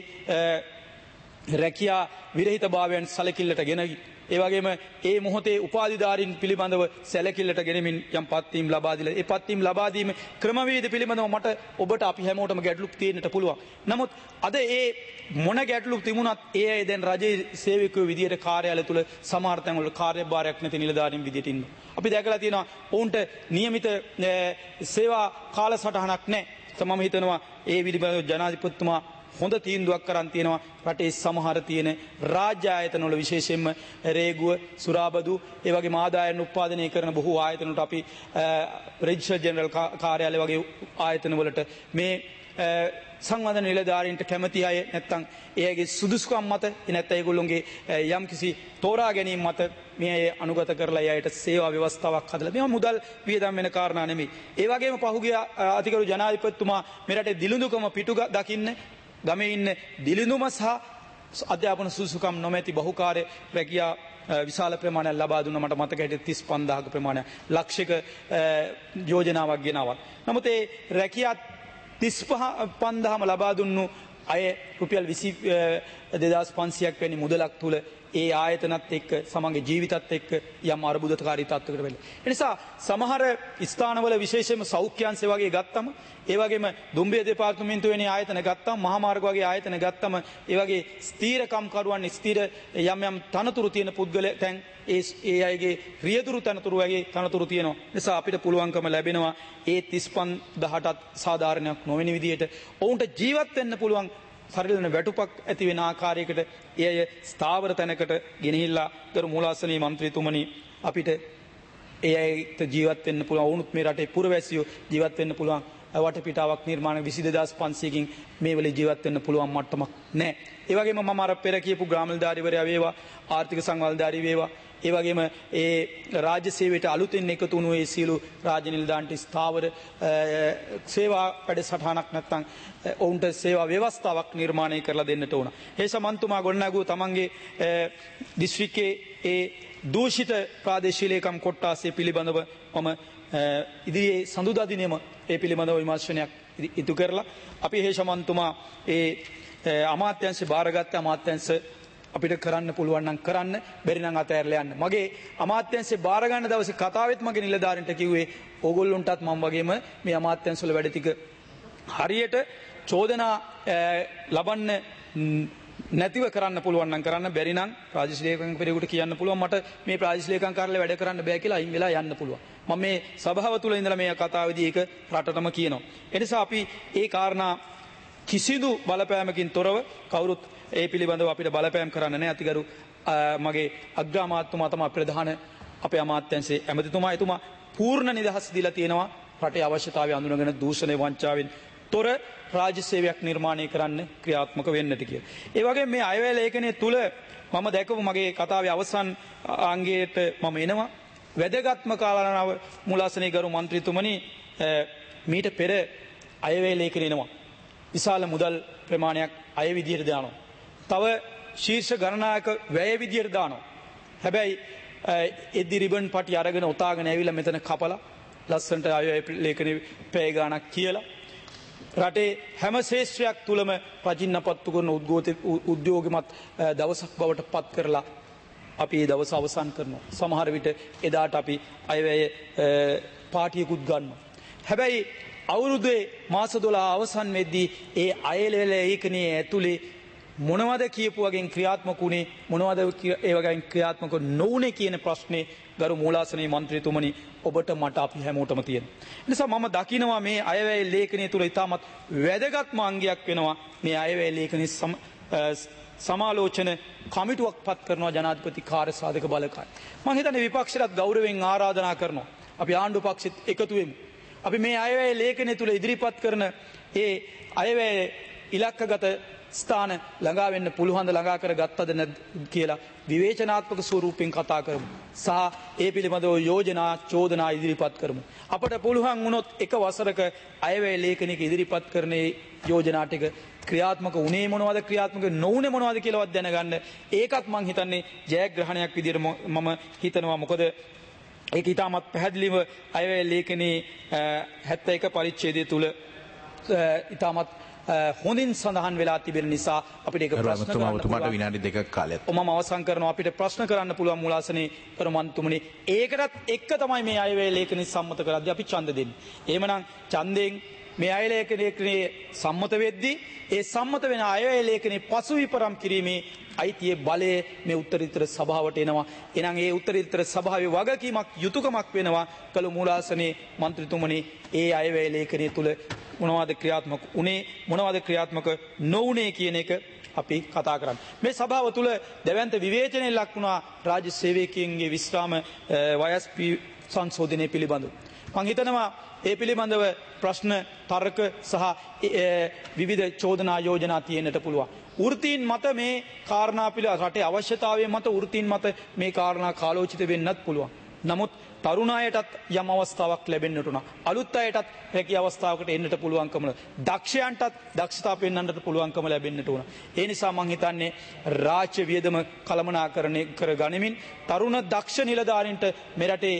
රැකියා විරහිතභාවයන් සැලකිල්ලට ගෙනවි. ඒ වගේම ඒ මොහොතේ උපාධිධාරීන් පිළිබඳව සැලකිල්ලට ගෙනමින් යම් පත්වීම් ලබා දීලා ඒ පත්වීම් ලබා දීම ක්‍රමවේද පිළිබඳව මට ඔබට අපි හැමෝටම ගැටලු තියෙන්නට පුළුවන්. නමුත් අද ඒ මොන ගැටලු තිබුණත් ඒ අය දැන් රජයේ සේවකයෝ විදියට කාර්යාලය තුල සමහර තැන්වල කාර්යභාරයක් නැති නිලධාරීන් විදියට ඉන්නවා. අපි දැකලා තියෙනවා ඔවුන්ට නියමිත සේවා කාලසටහනක් නැහැ. මම හිතනවා ඒ පිළිබඳව ජනාධිපතිතුමා හොඳ තීන්දුවක් කරන් තියෙනවා. රටේ සමහර තියෙන රාජ්‍ය ආයතන වල විශේෂයෙන්ම රේගුව, සුරාබදු, ඒ වගේම ආදායම් උත්පාදනය කරන බොහෝ ආයතන වලට අපි රෙජිස්ටර් ජෙනරල් කාර්යාලය වගේ ආයතන වලට මේ සංවර්ධන නිලධාරීන්ට කැමති අය නැත්නම් එයාගේ සුදුසුකම් මත නැත්නම් ඒගොල්ලොන්ගේ යම්කිසි තෝරා ගැනීම මත මේ අය අනුගත කරලා එයාට සේවා ව්‍යවස්ථාවක් හදලා මේවා මුදල් වියදම් වෙන කාරණා නෙමෙයි. ඒ වගේම පහුගිය අතිගරු ජනාධිපතිතුමා මේ රටේ දිලිඳුකම පිටු දකින්න ගමේ ඉන්න දිලිඳුම සහ අධ්‍යාපන සුසුකම් නොමැති බහුකාර්ය රැකියා විශාල ප්‍රමාණයක් ලබා දුන්න මට මතක හිටියේ 35000ක ප්‍රමාණයක් ලක්ෂයක යෝජනාවක් ගෙනාවක්. නමුත් ඒ රැකියා 35000ම ලබා දුන්නු අය රුපියල් 20500ක් වැනි මුදලක් තුල ඒ ආයතනත් එක්ක සමගගේ ජීවිතත් එක්ක යම් අර්බුදකාරී තත්ත්වයකට වෙලා. ඒ නිසා සමහර ස්ථානවල විශේෂයෙන්ම සෞඛ්‍ය අංශය වගේ ගත්තම, ඒ වගේම දුම්රිය දෙපාර්තමේන්තුව වෙන ආයතන ගත්තම, මහා මාර්ග වගේ ආයතන ගත්තම, ඒ වගේ ස්ථීරකම් කරුවන් ස්ථීර යම් තනතුරු තියෙන පුද්ගලයන් දැන් ඒ අයගේ රියදුරු තනතුරු වගේ තනතුරු තියෙනවා. නිසා අපිට පුළුවන්කම ලැබෙනවා ඒ 35000ටත් සාධාරණයක් නොවන විදිහට ඔවුන්ට ජීවත් වෙන්න පුළුවන් සරිලන වැටුපක් ඇති වෙන ආකාරයකට එය ස්ථාවර තැනකට ගෙනහිල්ලා ගරු මූලාසනීය මන්ත්‍රීතුමනි අපිට ඒ අයට ජීවත් වෙන්න පුළුවන් වුණුත් මේ රටේ පුරවැසියෝ ජීවත් වෙන්න පුළුවන් වටපිටාවක් නිර්මාණ 22500කින් මේ වෙලේ ජීවත් වෙන්න පුළුවන් මට්ටමක් නැහැ. ඒ වගේම මම අර පෙර කියපු ග්‍රාම නිලධාරීවරයා වේවා ආර්ථික සංවල්ධාරී වේවා ඒ වගේම ඒ රාජ්‍ය සේවයට අලුතෙන් එකතු වුණු ඒ සියලු රාජ්‍ය නිලධාරීන්ට ස්ථාවර සේවා වැඩසටහනක් නැත්නම් ඔවුන්ට සේවා ව්‍යවස්ථාවක් නිර්මාණය කරලා දෙන්නට ඕන. ඒ සමන්තුමා ගොඩනැගූ තමන්ගේ දිස්ත්‍රික්කයේ ඒ දූෂිත ප්‍රාදේශීය ලේකම් කොට්ටාසය පිළිබඳව මම ඉදිරියේ සඳුදා දිනෙම ඒ පිළිබඳව විමර්ශනයක් ඉටු කරලා අපි හේෂමන්තුමා ඒ අමාත්‍යංශය බාරගත්ත අමාත්‍යංශ අපිට කරන්න පුළුවන් නම් කරන්න බැරි නම් අතහැරලා යන්න. මගේ අමාත්‍යංශය බාර ගන්න දවසේ කතාවෙත් මගේ නිලධාරීන්ට කිව්වේ ඕගොල්ලොන්ටත් මම වගේම මේ අමාත්‍යංශ වල වැඩ ටික හරියට චෝදනා ලබන්න නැතිව කරන්න පුළුවන් නම් කරන්න බැරි නම් ප්‍රාදේශීය ලේකම්වරයෙකුට කියන්න පුළුවන් මට මේ ප්‍රාදේශීය ලේකම් කාර්යාලය වැඩ කරන්න බෑ කියලා අයින් වෙලා යන්න පුළුවන්. මම මේ සභාව තුළ ඉඳලා මේ කතාවේදී ඒක රටටම කියනවා. ඒ නිසා අපි ඒ කාරණා කිසිදු බලපෑමකින් තොරව කවුරුත් ඒ පිළිබඳව අපිට බලපෑම් කරන්න නැහැ. අතිගරු මගේ අග්‍රාමාත්‍යතුමා තමයි ප්‍රධාන අපේ අමාත්‍යංශයේ ඇමතිතුමා. එතුමා පූර්ණ නිදහස් දීලා තියෙනවා රටේ අවශ්‍යතාවය අඳුනගෙන දූෂණය වංචාවෙන් තොර රාජ්‍ය සේවයක් නිර්මාණය කරන්න ක්‍රියාත්මක වෙන්නට කියලා. ඒ වගේම මේ අයවැය ලේඛනයේ තුල මම දැකපු මගේ කතාවේ අවසන් අංගයට මම එනවා. වැදගත්ම කාරණාව මුලාසනේ ගරු මන්ත්‍රීතුමනි මීට පෙර අයවැය ලේඛන එනවා. විශාල මුදල් ප්‍රමාණයක් අය විදියට දානවා. තව ශීර්ෂ ගණනායක වැය විදියට දානවා. හැබැයි එද්දි රිබන් පටි අරගෙන උතාගෙන ඇවිල්ලා මෙතන කපලා ලස්සනට අයවැය ලේඛනේ පැය ගාණක් කියලා රටේ හැම ශේෂ්ත්‍රයක් තුලම ප්‍රචින්නපත්තු කරන උද්‍යෝගිමත් දවසක් බවට පත් කරලා අපි මේ දවස අවසන් කරනවා. සමහර විට එදාට අපි අයවැය පාටියකුත් ගන්නවා. හැබැයි අවුරුද්දේ මාස 12 අවසන් වෙද්දී ඒ අයවැය ලේඛනයේ ඇතුලේ මොනවද කියපු වගේ ක්‍රියාත්මක උනේ මොනවද ඒ වගේ ක්‍රියාත්මක නොවුනේ කියන ප්‍රශ්නේ ගරු මූලාසනයේ මන්ත්‍රීතුමනි ඔබට මට අපි හැමෝටම තියෙන. නිසා මම දකිනවා මේ අයවැය ලේඛනය තුල ඉතාමත් වැදගත්ම අංගයක් වෙනවා මේ අයවැය ලේඛනයේ සමාලෝචන කමිටුවක් පත් කරනවා ජනාධිපති කාර්යසාධක බලකාය. මම හිතන්නේ විපක්ෂයට ගෞරවයෙන් ආරාධනා කරනවා. අපි ආණ්ඩු පක්ෂෙත් එකතු වෙමු. අපි මේ අයවැය ලේඛනය තුල ඉදිරිපත් කරන ඒ අයවැය ඉලක්කගත ස්ථාන ළඟා වෙන්න පුළුවන්ද ළඟා කර ගත්තද නැද්ද කියලා විවේචනාත්මක ස්වරූපයෙන් කතා කරමු. සහ ඒ පිළිබඳව යෝජනා චෝදනා ඉදිරිපත් කරමු. අපට පුළුවන් වුණොත් එක වසරක අයවැය ලේඛනයක ඉදිරිපත් කරන යෝජනා ටික ක්‍රියාත්මක වුණේ මොනවද ක්‍රියාත්මක නොවුනේ මොනවද කියලාවත් දැනගන්න. ඒකත් මම හිතන්නේ ජයග්‍රහණයක් විදිහට මම හිතනවා. මොකද ඒක ඉතාමත් පැහැදිලිව අයවැය ලේඛනයේ 71 පරිච්ඡේදය තුල ඉතාමත් හොඳින් සඳහන් වෙලා තිබෙන නිසා අපිට ඒක ප්‍රශ්න කරන්න විනාඩි 2ක් කාලයක්. මම අවසන් කරනවා. අපිට ප්‍රශ්න කරන්න පුළුවන් මුලාසනේ කරමන්තුමනි. ඒකටත් එක්ක තමයි මේ අයවැය ලේඛනය සම්මත කරද්දී අපි ඡන්ද දෙන්නේ. එහෙමනම් ඡන්දයෙන් මේ අයවැය ලේඛනයේ සම්මත වෙද්දී ඒ සම්මත වෙන අයවැය ලේඛනයේ පසු විපරම් කිරීමේ අයිතියේ බලය මේ උත්තරීතර සභාවට එනවා. එහෙනම් ඒ උත්තරීතර සභාවේ වගකීමක් යුතුයකමක් වෙනවා කළු මූලාසනේ මන්ත්‍රීතුමනි ඒ අයවැය ලේඛනයේ තුල මොනවද ක්‍රියාත්මක උනේ මොනවද ක්‍රියාත්මක නොඋනේ කියන එක අපි කතා කරන්නේ. මේ සභාව තුල දැවැන්ත විවේචනයේ ලක් වුණා රාජ්‍ය සේවකයන්ගේ විශ්‍රාම වයස් සංශෝධනය පිළිබඳව. මම හිතනවා ඒ පිළිබඳව ප්‍රශ්න තර්ක සහ විවිධ චෝදනා යෝජනා තියෙන්නට පුළුවන්. වෘත්තීන් මත මේ කාරණා පිළිබඳ රටේ අවශ්‍යතාවය මත වෘත්තීන් මත මේ කාරණා කාලෝචිත වෙන්නත් පුළුවන්. නමුත් තරුණ අයටත් යම් අවස්ථාවක් ලැබෙන්නට උනා. අලුත් අයටත් රැකිය අවස්ථාවකට එන්නට පුළුවන්කම දක්ෂයන්ටත් දක්ෂතා පෙන්වන්නට පුළුවන්කම ලැබෙන්නට උනා. ඒ නිසා මම හිතන්නේ රාජ්‍ය වියදම කළමනාකරණය කර ගනිමින් තරුණ දක්ෂ නිලධාරීන්ට මේ රටේ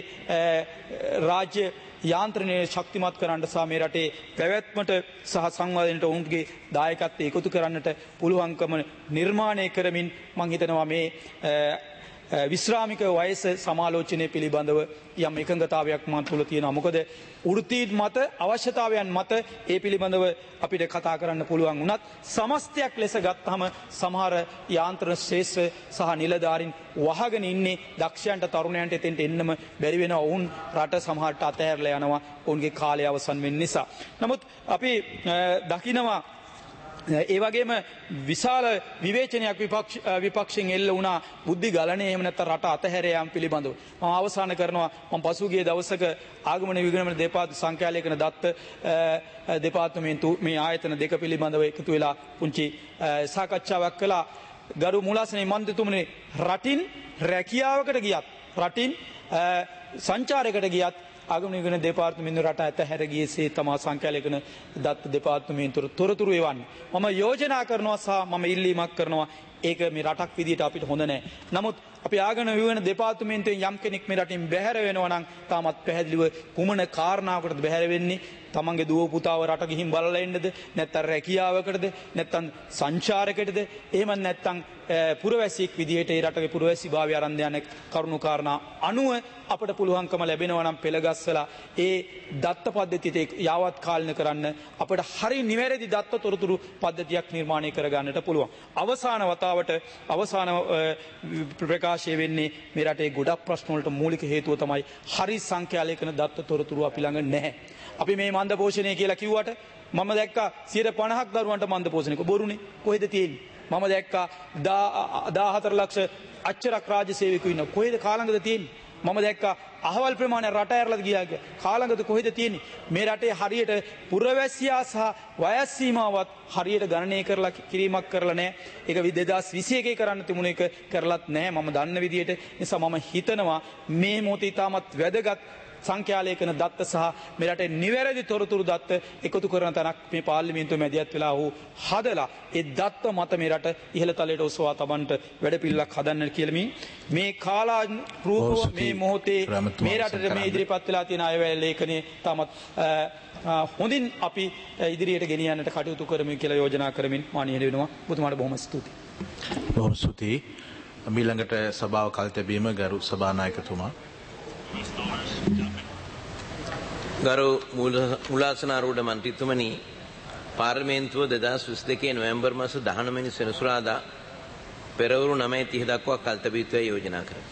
රාජ්‍ය යාන්ත්‍රණය ශක්තිමත් කරන්න සහ මේ රටේ පැවැත්මට සහ සංවර්ධනයට ඔවුන්ගේ දායකත්වය එකතු කරන්නට පුළුවන්කම නිර්මාණය කරමින් මම හිතනවා මේ විශ්‍රාමික වයස සමාලෝචනය පිළිබඳව යම් එකඟතාවයක් මා තුළ තියෙනවා. මොකද වෘත්තීන් මත අවශ්‍යතාවයන් මත ඒ පිළිබඳව අපිට කතා කරන්න පුළුවන් වුණත් සමස්තයක් ලෙස ගත්තහම සමහර යාන්ත්‍රණ ශේෂ්ත්‍ර සහ නිලධාරීන් වහගෙන ඉන්නේ දක්ෂයන්ට තරුණයන්ට එතෙන්ට එන්නම බැරි වෙනවා. ඔවුන් රට සමහරට අතහැරලා යනවා ඔවුන්ගේ කාලය අවසන් වෙන නිසා. නමුත් අපි දකිනවා ඒ වගේම විශාල විවේචනයක් විපක්ෂයෙන් එල්ල වුණා බුද්ධි ගලණය එහෙම නැත්නම් රට අතහැර යාම පිළිබඳව. මම අවසන් කරනවා මම පසුගිය දවසක ආගමන විගණන දෙපාර්තමේන්තු සංඛ්‍යාලේඛන දත්ත දෙපාර්තමේන්තු මේ ආයතන දෙක පිළිබඳව එකතු වෙලා පුංචි සාකච්ඡාවක් කළා. ගරු මූලාසනයේ මන්ත්‍රීතුමනි රටින් රැකියාවකට ගියත් රටින් සංචාරයකට ගියත් ආගමන විගණන දෙපාර්තමේන්තුව රට අතහැර ගියේසේ තමා සංඛ්‍යාලේඛන දත්ත දෙපාර්තමේන්තුව තොරතුරු එවන්නේ. මම යෝජනා කරනවා සහ මම ඉල්ලීමක් කරනවා ඒක මේ රටක් විදියට අපිට හොඳ නැහැ. නමුත් අපි ආගමන විගණන දෙපාර්තමේන්තුවෙන් යම් කෙනෙක් මේ රටින් බැහැර වෙනවා නම් තාමත් පැහැදිලිව කුමන කාරණාවකටද බැහැර වෙන්නේ? තමන්ගේ දුව පුතාව රට ගිහින් බලලා එන්නද? නැත්නම් රැකියාවකටද? නැත්නම් සංචාරයකටද? එහෙම නැත්නම් පුරවැසියෙක් විදියට ඒ රටේ පුරවැසි භාවය ආරම්භ යන කරුණු කාරණා අනුව අපට පුළුවන්කම ලැබෙනවා නම් පෙළගස්සලා ඒ දත්ත පද්ධතියට යාවත් කාලීන කරන්න අපට හරි නිවැරදි දත්ත තොරතුරු පද්ධතියක් නිර්මාණය කරගන්නට පුළුවන්. අවසාන වතාවට අවසාන ප්‍රකාශය වෙන්නේ මේ රටේ ගොඩක් ප්‍රශ්න වලට මූලික හේතුව තමයි හරි සංඛ්‍යාලේඛන දත්ත තොරතුරු අපි ළඟ නැහැ. අපි මේ මන්ද පෝෂණය කියලා කිව්වට මම දැක්කා 50% දරුවන්ට මන්ද පෝෂණය බොරුනේ. කොහෙද තියෙන්නේ? මම දැක්කා 14 ලක්ෂ අච්චරක් රාජ්‍ය සේවකයෝ ඉන්නවා. කොහෙද කාලංගද තියෙන්නේ? මම දැක්කා අහවල් ප්‍රමාණය රට ඇරලා ගියා කාලංගද කොහෙද තියෙන්නේ? මේ රටේ හරියට පුරවැසියා සහ වයස් සීමාවත් හරියට ගණනය කරලා කිරීමක් කරලා නැහැ. ඒක 2021 කරන්න තිබුණ එක කරලත් නැහැ. මම දන්න විදියට නිසා මම හිතනවා මේ මොහොතේ තාමත් වැදගත් සංඛ්‍යාලේඛන දත්ත සහ මේ රටේ නිවැරදි තොරතුරු දත්ත එකතු කරන තැනක් මේ පාර්ලිමේන්තුව මැදිහත් වෙලා වූ හදලා ඒ දත්ත මත මේ රට ඉහළ තලයට ඔසවා තබන්නට වැඩපිළිවෙලක් හදන්න කියලා මේ කාලානුරූපව මේ මොහොතේ මේ රටට මේ ඉදිරිපත් වෙලා තියෙන අයවැය ලේඛනයේ තාමත් හොඳින් අපි ඉදිරියට ගෙනියන්නට කටයුතු කරමු කියලා යෝජනා කරමින් මානීය වෙනවා. ඔබතුමාට බොහොම ස්තුතියි. බොහොම ස්තුතියි. ඊළඟට සභාව කල් තැබීම ගරු සභානායකතුමා. ගරු මුලාසනාරූඪ මන්ත්‍රීතුමනි පාර්ලිමේන්තුව 2022 නොවැම්බර් මාස 19 වෙනි සෙනසුරාදා පෙරවරු 9:30 දක්වා කල්තබීත්වය යෝජනා කරමි.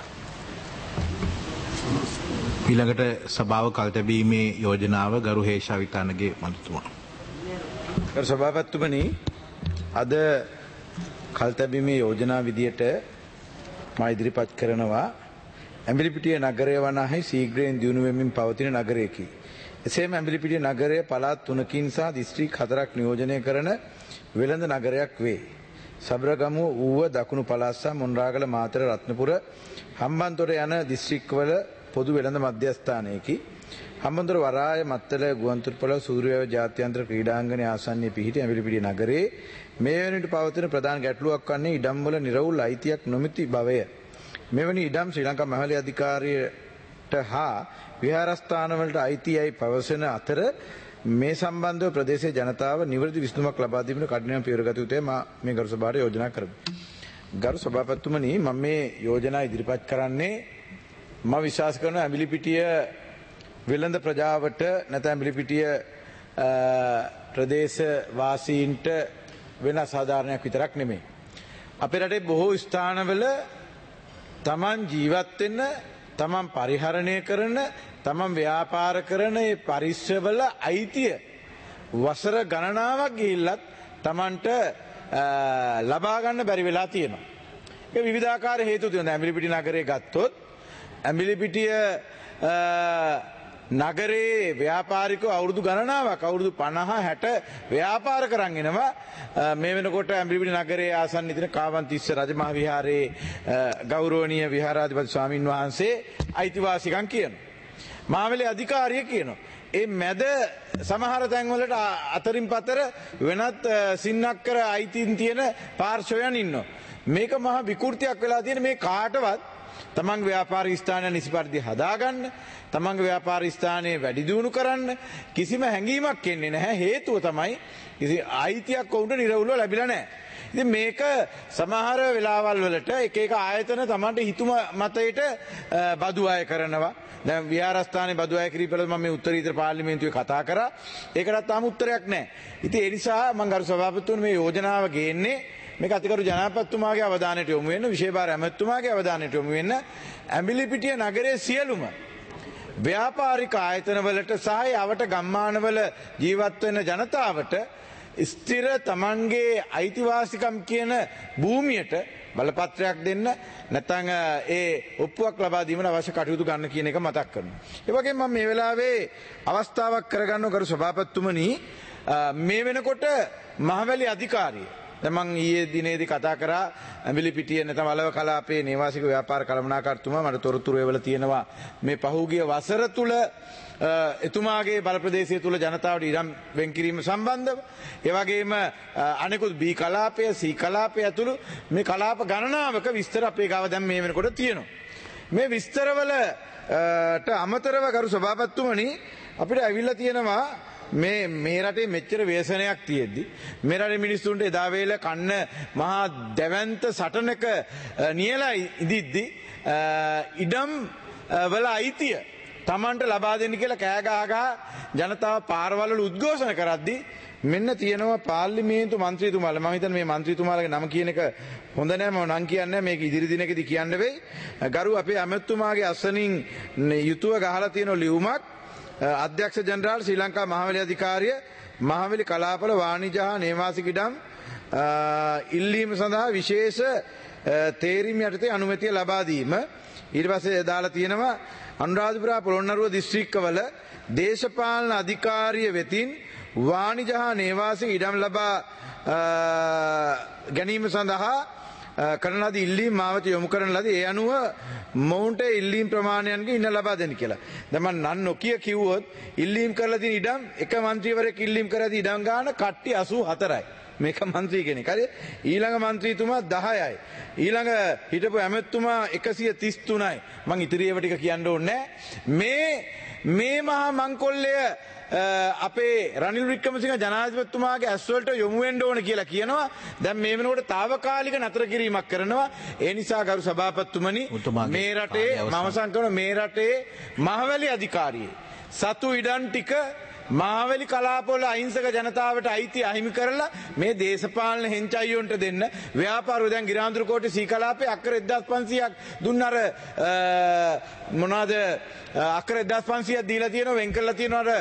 ඊළඟට සභාව කල් තැබීමේ යෝජනාව ගරු හේෂා විතානගේ මන්ත්‍රීතුමා. ගරු සභාපතිතුමනි අද කල් තැබීමේ යෝජනා විදියට මා ඉදිරිපත් කරනවා ඇඹිලිපිටිය නගරය වනාහි ශීඝ්‍රයෙන් දියුණු වෙමින් පවතින නගරයකි. එසේම ඇඹිලිපිටිය නගරය පළාත් 3කින් සහ දිස්ත්‍රික් 4ක් නියෝජනය කරන වෙළඳ නගරයක් වේ. සබරගමුව ඌව දකුණු පළාත් සහ මොණරාගල මාතර රත්නපුර හම්බන්තොට යන දිස්ත්‍රික්වල පොදු වෙළඳ මධ්‍යස්ථානයකි. හම්බන්තොට වරාය මත්තල ගුවන්තොටුපළ සූර්යවැව ජාත්‍යන්තර ක්‍රීඩාංගණය ආසන්නයේ පිහිටි ඇඹිලිපිටිය නගරයේ මේ වෙනවිට පවතින ප්‍රධාන ගැටලුවක් වන්නේ ඉඩම්වල නිරවුල් අයිතියක් නොමැති බවය. මෙවැනි ඉඩම් ශ්‍රී ලංකා මහලේ අධිකාරියට හා විහාරස්ථානවලට අයිතියයි පවසන අතර මේ සම්බන්ධව ප්‍රදේශයේ ජනතාව නිවැරදි විසඳුමක් ලබා දීමට කඩිනම් පියවර ගත යුතුයි මා මේ ගරු සභාවට යෝජනා කරමි. ගරු සභාපතිතුමනි මම මේ යෝජනා ඉදිරිපත් කරන්නේ මම විශ්වාස කරන ඇඹිලිපිටිය වෙළඳ ප්‍රජාවට නැත්නම් ඇඹිලිපිටිය ප්‍රදේශ වාසීන්ට වෙන සාධාරණයක් විතරක් නෙමෙයි. අපේ රටේ බොහෝ ස්ථානවල තමන් ජීවත් වෙන්න තමන් පරිහරණය කරන තමන් ව්‍යාපාර කරන ඒ පරිශ්‍රවල අයිතිය වසර ගණනාවක් ගිහිල්ලත් තමන්ට ලබා ගන්න බැරි වෙලා තියෙනවා. ඒ විවිධාකාර හේතු තියෙනවා. ඇඹිලිපිටිය නගරය ගත්තොත් ඇඹිලිපිටිය නගරේ ව්‍යාපාරිකව අවුරුදු ගණනාවක් අවුරුදු 50 60 ව්‍යාපාර කරන් එනවා. මේ වෙනකොට ඇඹිලිපිටිය නගරයේ ආසන්න ඉදින කාවන්තිස්ස රජමහා විහාරයේ ගෞරවනීය විහාරාධිපති ස්වාමින් වහන්සේ අයිතිවාසිකම් කියනවා. මාවැලේ අධිකාරිය කියනවා. ඒ මැද සමහර තැන්වලට අතරින් පතර වෙනත් සින්නක්කර අයිතීන් තියෙන පාර්ශවයන් ඉන්නවා. මේක මහා විකෘතියක් වෙලා තියෙන මේ කාටවත් තමන්ගේ ව්‍යාපාර ස්ථානය නිසි පරිදි හදාගන්න තමන්ගේ ව්‍යාපාර ස්ථානයේ වැඩි දියුණු කරන්න කිසිම හැඟීමක් එන්නේ නැහැ. හේතුව තමයි කිසි අයිතියක් වුණට නිරවුල්ව ලැබිලා නැහැ. ඉතින් මේක සමහර වෙලාවල් වලට එක එක ආයතන තමන්ට හිතුම මතයට බදු අය කරනවා. දැන් විහාරස්ථානයේ බදු අය කිරීම පිළිබඳව මම මේ උත්තරීතර පාර්ලිමේන්තුවේ කතා කරා. ඒකටත් තාම උත්තරයක් නැහැ. ඉතින් ඒ නිසා මම ගරු සභාපතිතුමනි මේ යෝජනාව ගේන්නේ මේක අතිගරු ජනාධිපතිතුමාගේ අවධානයට යොමු වෙන්න විශේෂ ඇමතුමාගේ අවධානයට යොමු වෙන්න ඇඹිලිපිටිය නගරයේ සියලුම ව්‍යාපාරික ආයතනවලට සහ යවට ගම්මානවල ජීවත් වෙන ජනතාවට ස්ථිර තමන්ගේ අයිතිවාසිකම් කියන භූමියට බලපත්‍රයක් දෙන්න නැත්නම් ඒ ඔප්පුවක් ලබා දීමට අවශ්‍ය කටයුතු ගන්න කියන එක මතක් කරනවා. ඒ වගේම මම මේ වෙලාවේ අවස්ථාවක් කරගන්නව කරු සභාපතිතුමනි මේ වෙනකොට මහවැලි අධිකාරිය දැන් මම ඊයේ දිනේදී කතා කරා ඇඹිලිපිටිය නැත්නම් වලව කලාපයේ නේවාසික ව්‍යාපාර කළමනාකර්තුමා මට තොරතුරු එවල තියෙනවා මේ පහුගිය වසර තුල එතුමාගේ බල ප්‍රදේශය තුල ජනතාවට ඉඩම් වෙන් කිරීම සම්බන්ධව ඒ වගේම අනෙකුත් බී කලාපය සී කලාපය ඇතුළු මේ කලාප ගණනාවක විස්තර අපේ ගාව දැන් මේ වෙනකොට තියෙනවා. මේ විස්තරවලට අමතරව කරු සභාපතිතුමනි අපිට ඇවිල්ලා තියෙනවා මේ රටේ මෙච්චර ව්‍යසනයක් තියෙද්දි මේ රටේ මිනිස්සුන්ට එදා වේල කන්න මහා දැවැන්ත සටනක නියලා ඉදිද්දි ඉඩම් වල අයිතිය තමන්ට ලබා දෙන්න කියලා කෑ ගහගා ජනතාව පාරවල් වල උද්ඝෝෂණ කරද්දී මෙන්න තියෙනවා පාර්ලිමේන්තු මන්ත්‍රීතුමාලා මම හිතන්නේ මේ මන්ත්‍රීතුමාලගේ නම කියන එක හොඳ නෑ මම නම් කියන්නේ මේක ඉදිරි දිනකදී කියන්න වෙයි ගරු අපේ ඇමතුමාගේ අසනින් යුතුව ගහලා තියෙන ලියුමක් අධ්‍යක්ෂ ජනරාල් ශ්‍රී ලංකා මහවැලි අධිකාරිය මහවැලි කලාපල වාණිජ හා නේවාසික ඉඩම් ඉල්ලීම සඳහා විශේෂ තේරීම් යටතේ අනුමැතිය ලබා දීම ඊට පස්සේ දාලා තියෙනවා අනුරාධපුර පොළොන්නරුව දිස්ත්‍රික්කවල දේශපාලන අධිකාරිය වෙතින් වාණිජ හා නේවාසික ඉඩම් ලබා ගැනීම සඳහා කරන ලද ඉල්ලීම් මාවත යොමු කරන ලද ඒ අනුව මොවුන්ට ඉල්ලීම් ප්‍රමාණයන්ගේ ඉන්න ලබා දෙන්න කියලා. දැන් මම නන් නොකිය කිව්වොත් ඉල්ලීම් කරලා තියෙන ඉඩම් එක මන්ත්‍රීවරයෙක් ඉල්ලීම් කරලා තියෙන ඉඩම් ගාන කට්ටි 84යි. මේක මන්ත්‍රී කෙනෙක්. හරි? ඊළඟ මන්ත්‍රීතුමා 10යි. ඊළඟ හිටපු ඇමතුමා 133යි. මං ඉතිරි ඒවා ටික කියන්න ඕනේ මේ මහා මංකොල්ලය අපේ රනිල් වික්‍රමසිංහ ජනාධිපතිතුමාගේ ඇස්වලට යොමු වෙන්න ඕන කියලා කියනවා. දැන් මේ වෙනකොට తాවකාලික නතර කිරීමක් කරනවා. ඒ නිසා ගරු සභාපතිතුමනි මේ රටේ මම සංකල්පන මේ රටේ මහවැලි අධිකාරියේ සතු ඉඩම් ටික මහවැලි කලාපවල අහිංසක ජනතාවට අයිති අහිමි කරලා මේ දේශපාලන හෙන්චයියොන්ට දෙන්න ව්‍යාපාරෝ දැන් ගිරාඳුර කෝටි සී කලාපේ අක්කර 1500ක් දුන්න අර මොනවාද අක්කර 1500ක් දීලා තියෙනවා වෙන් කරලා තියෙනවා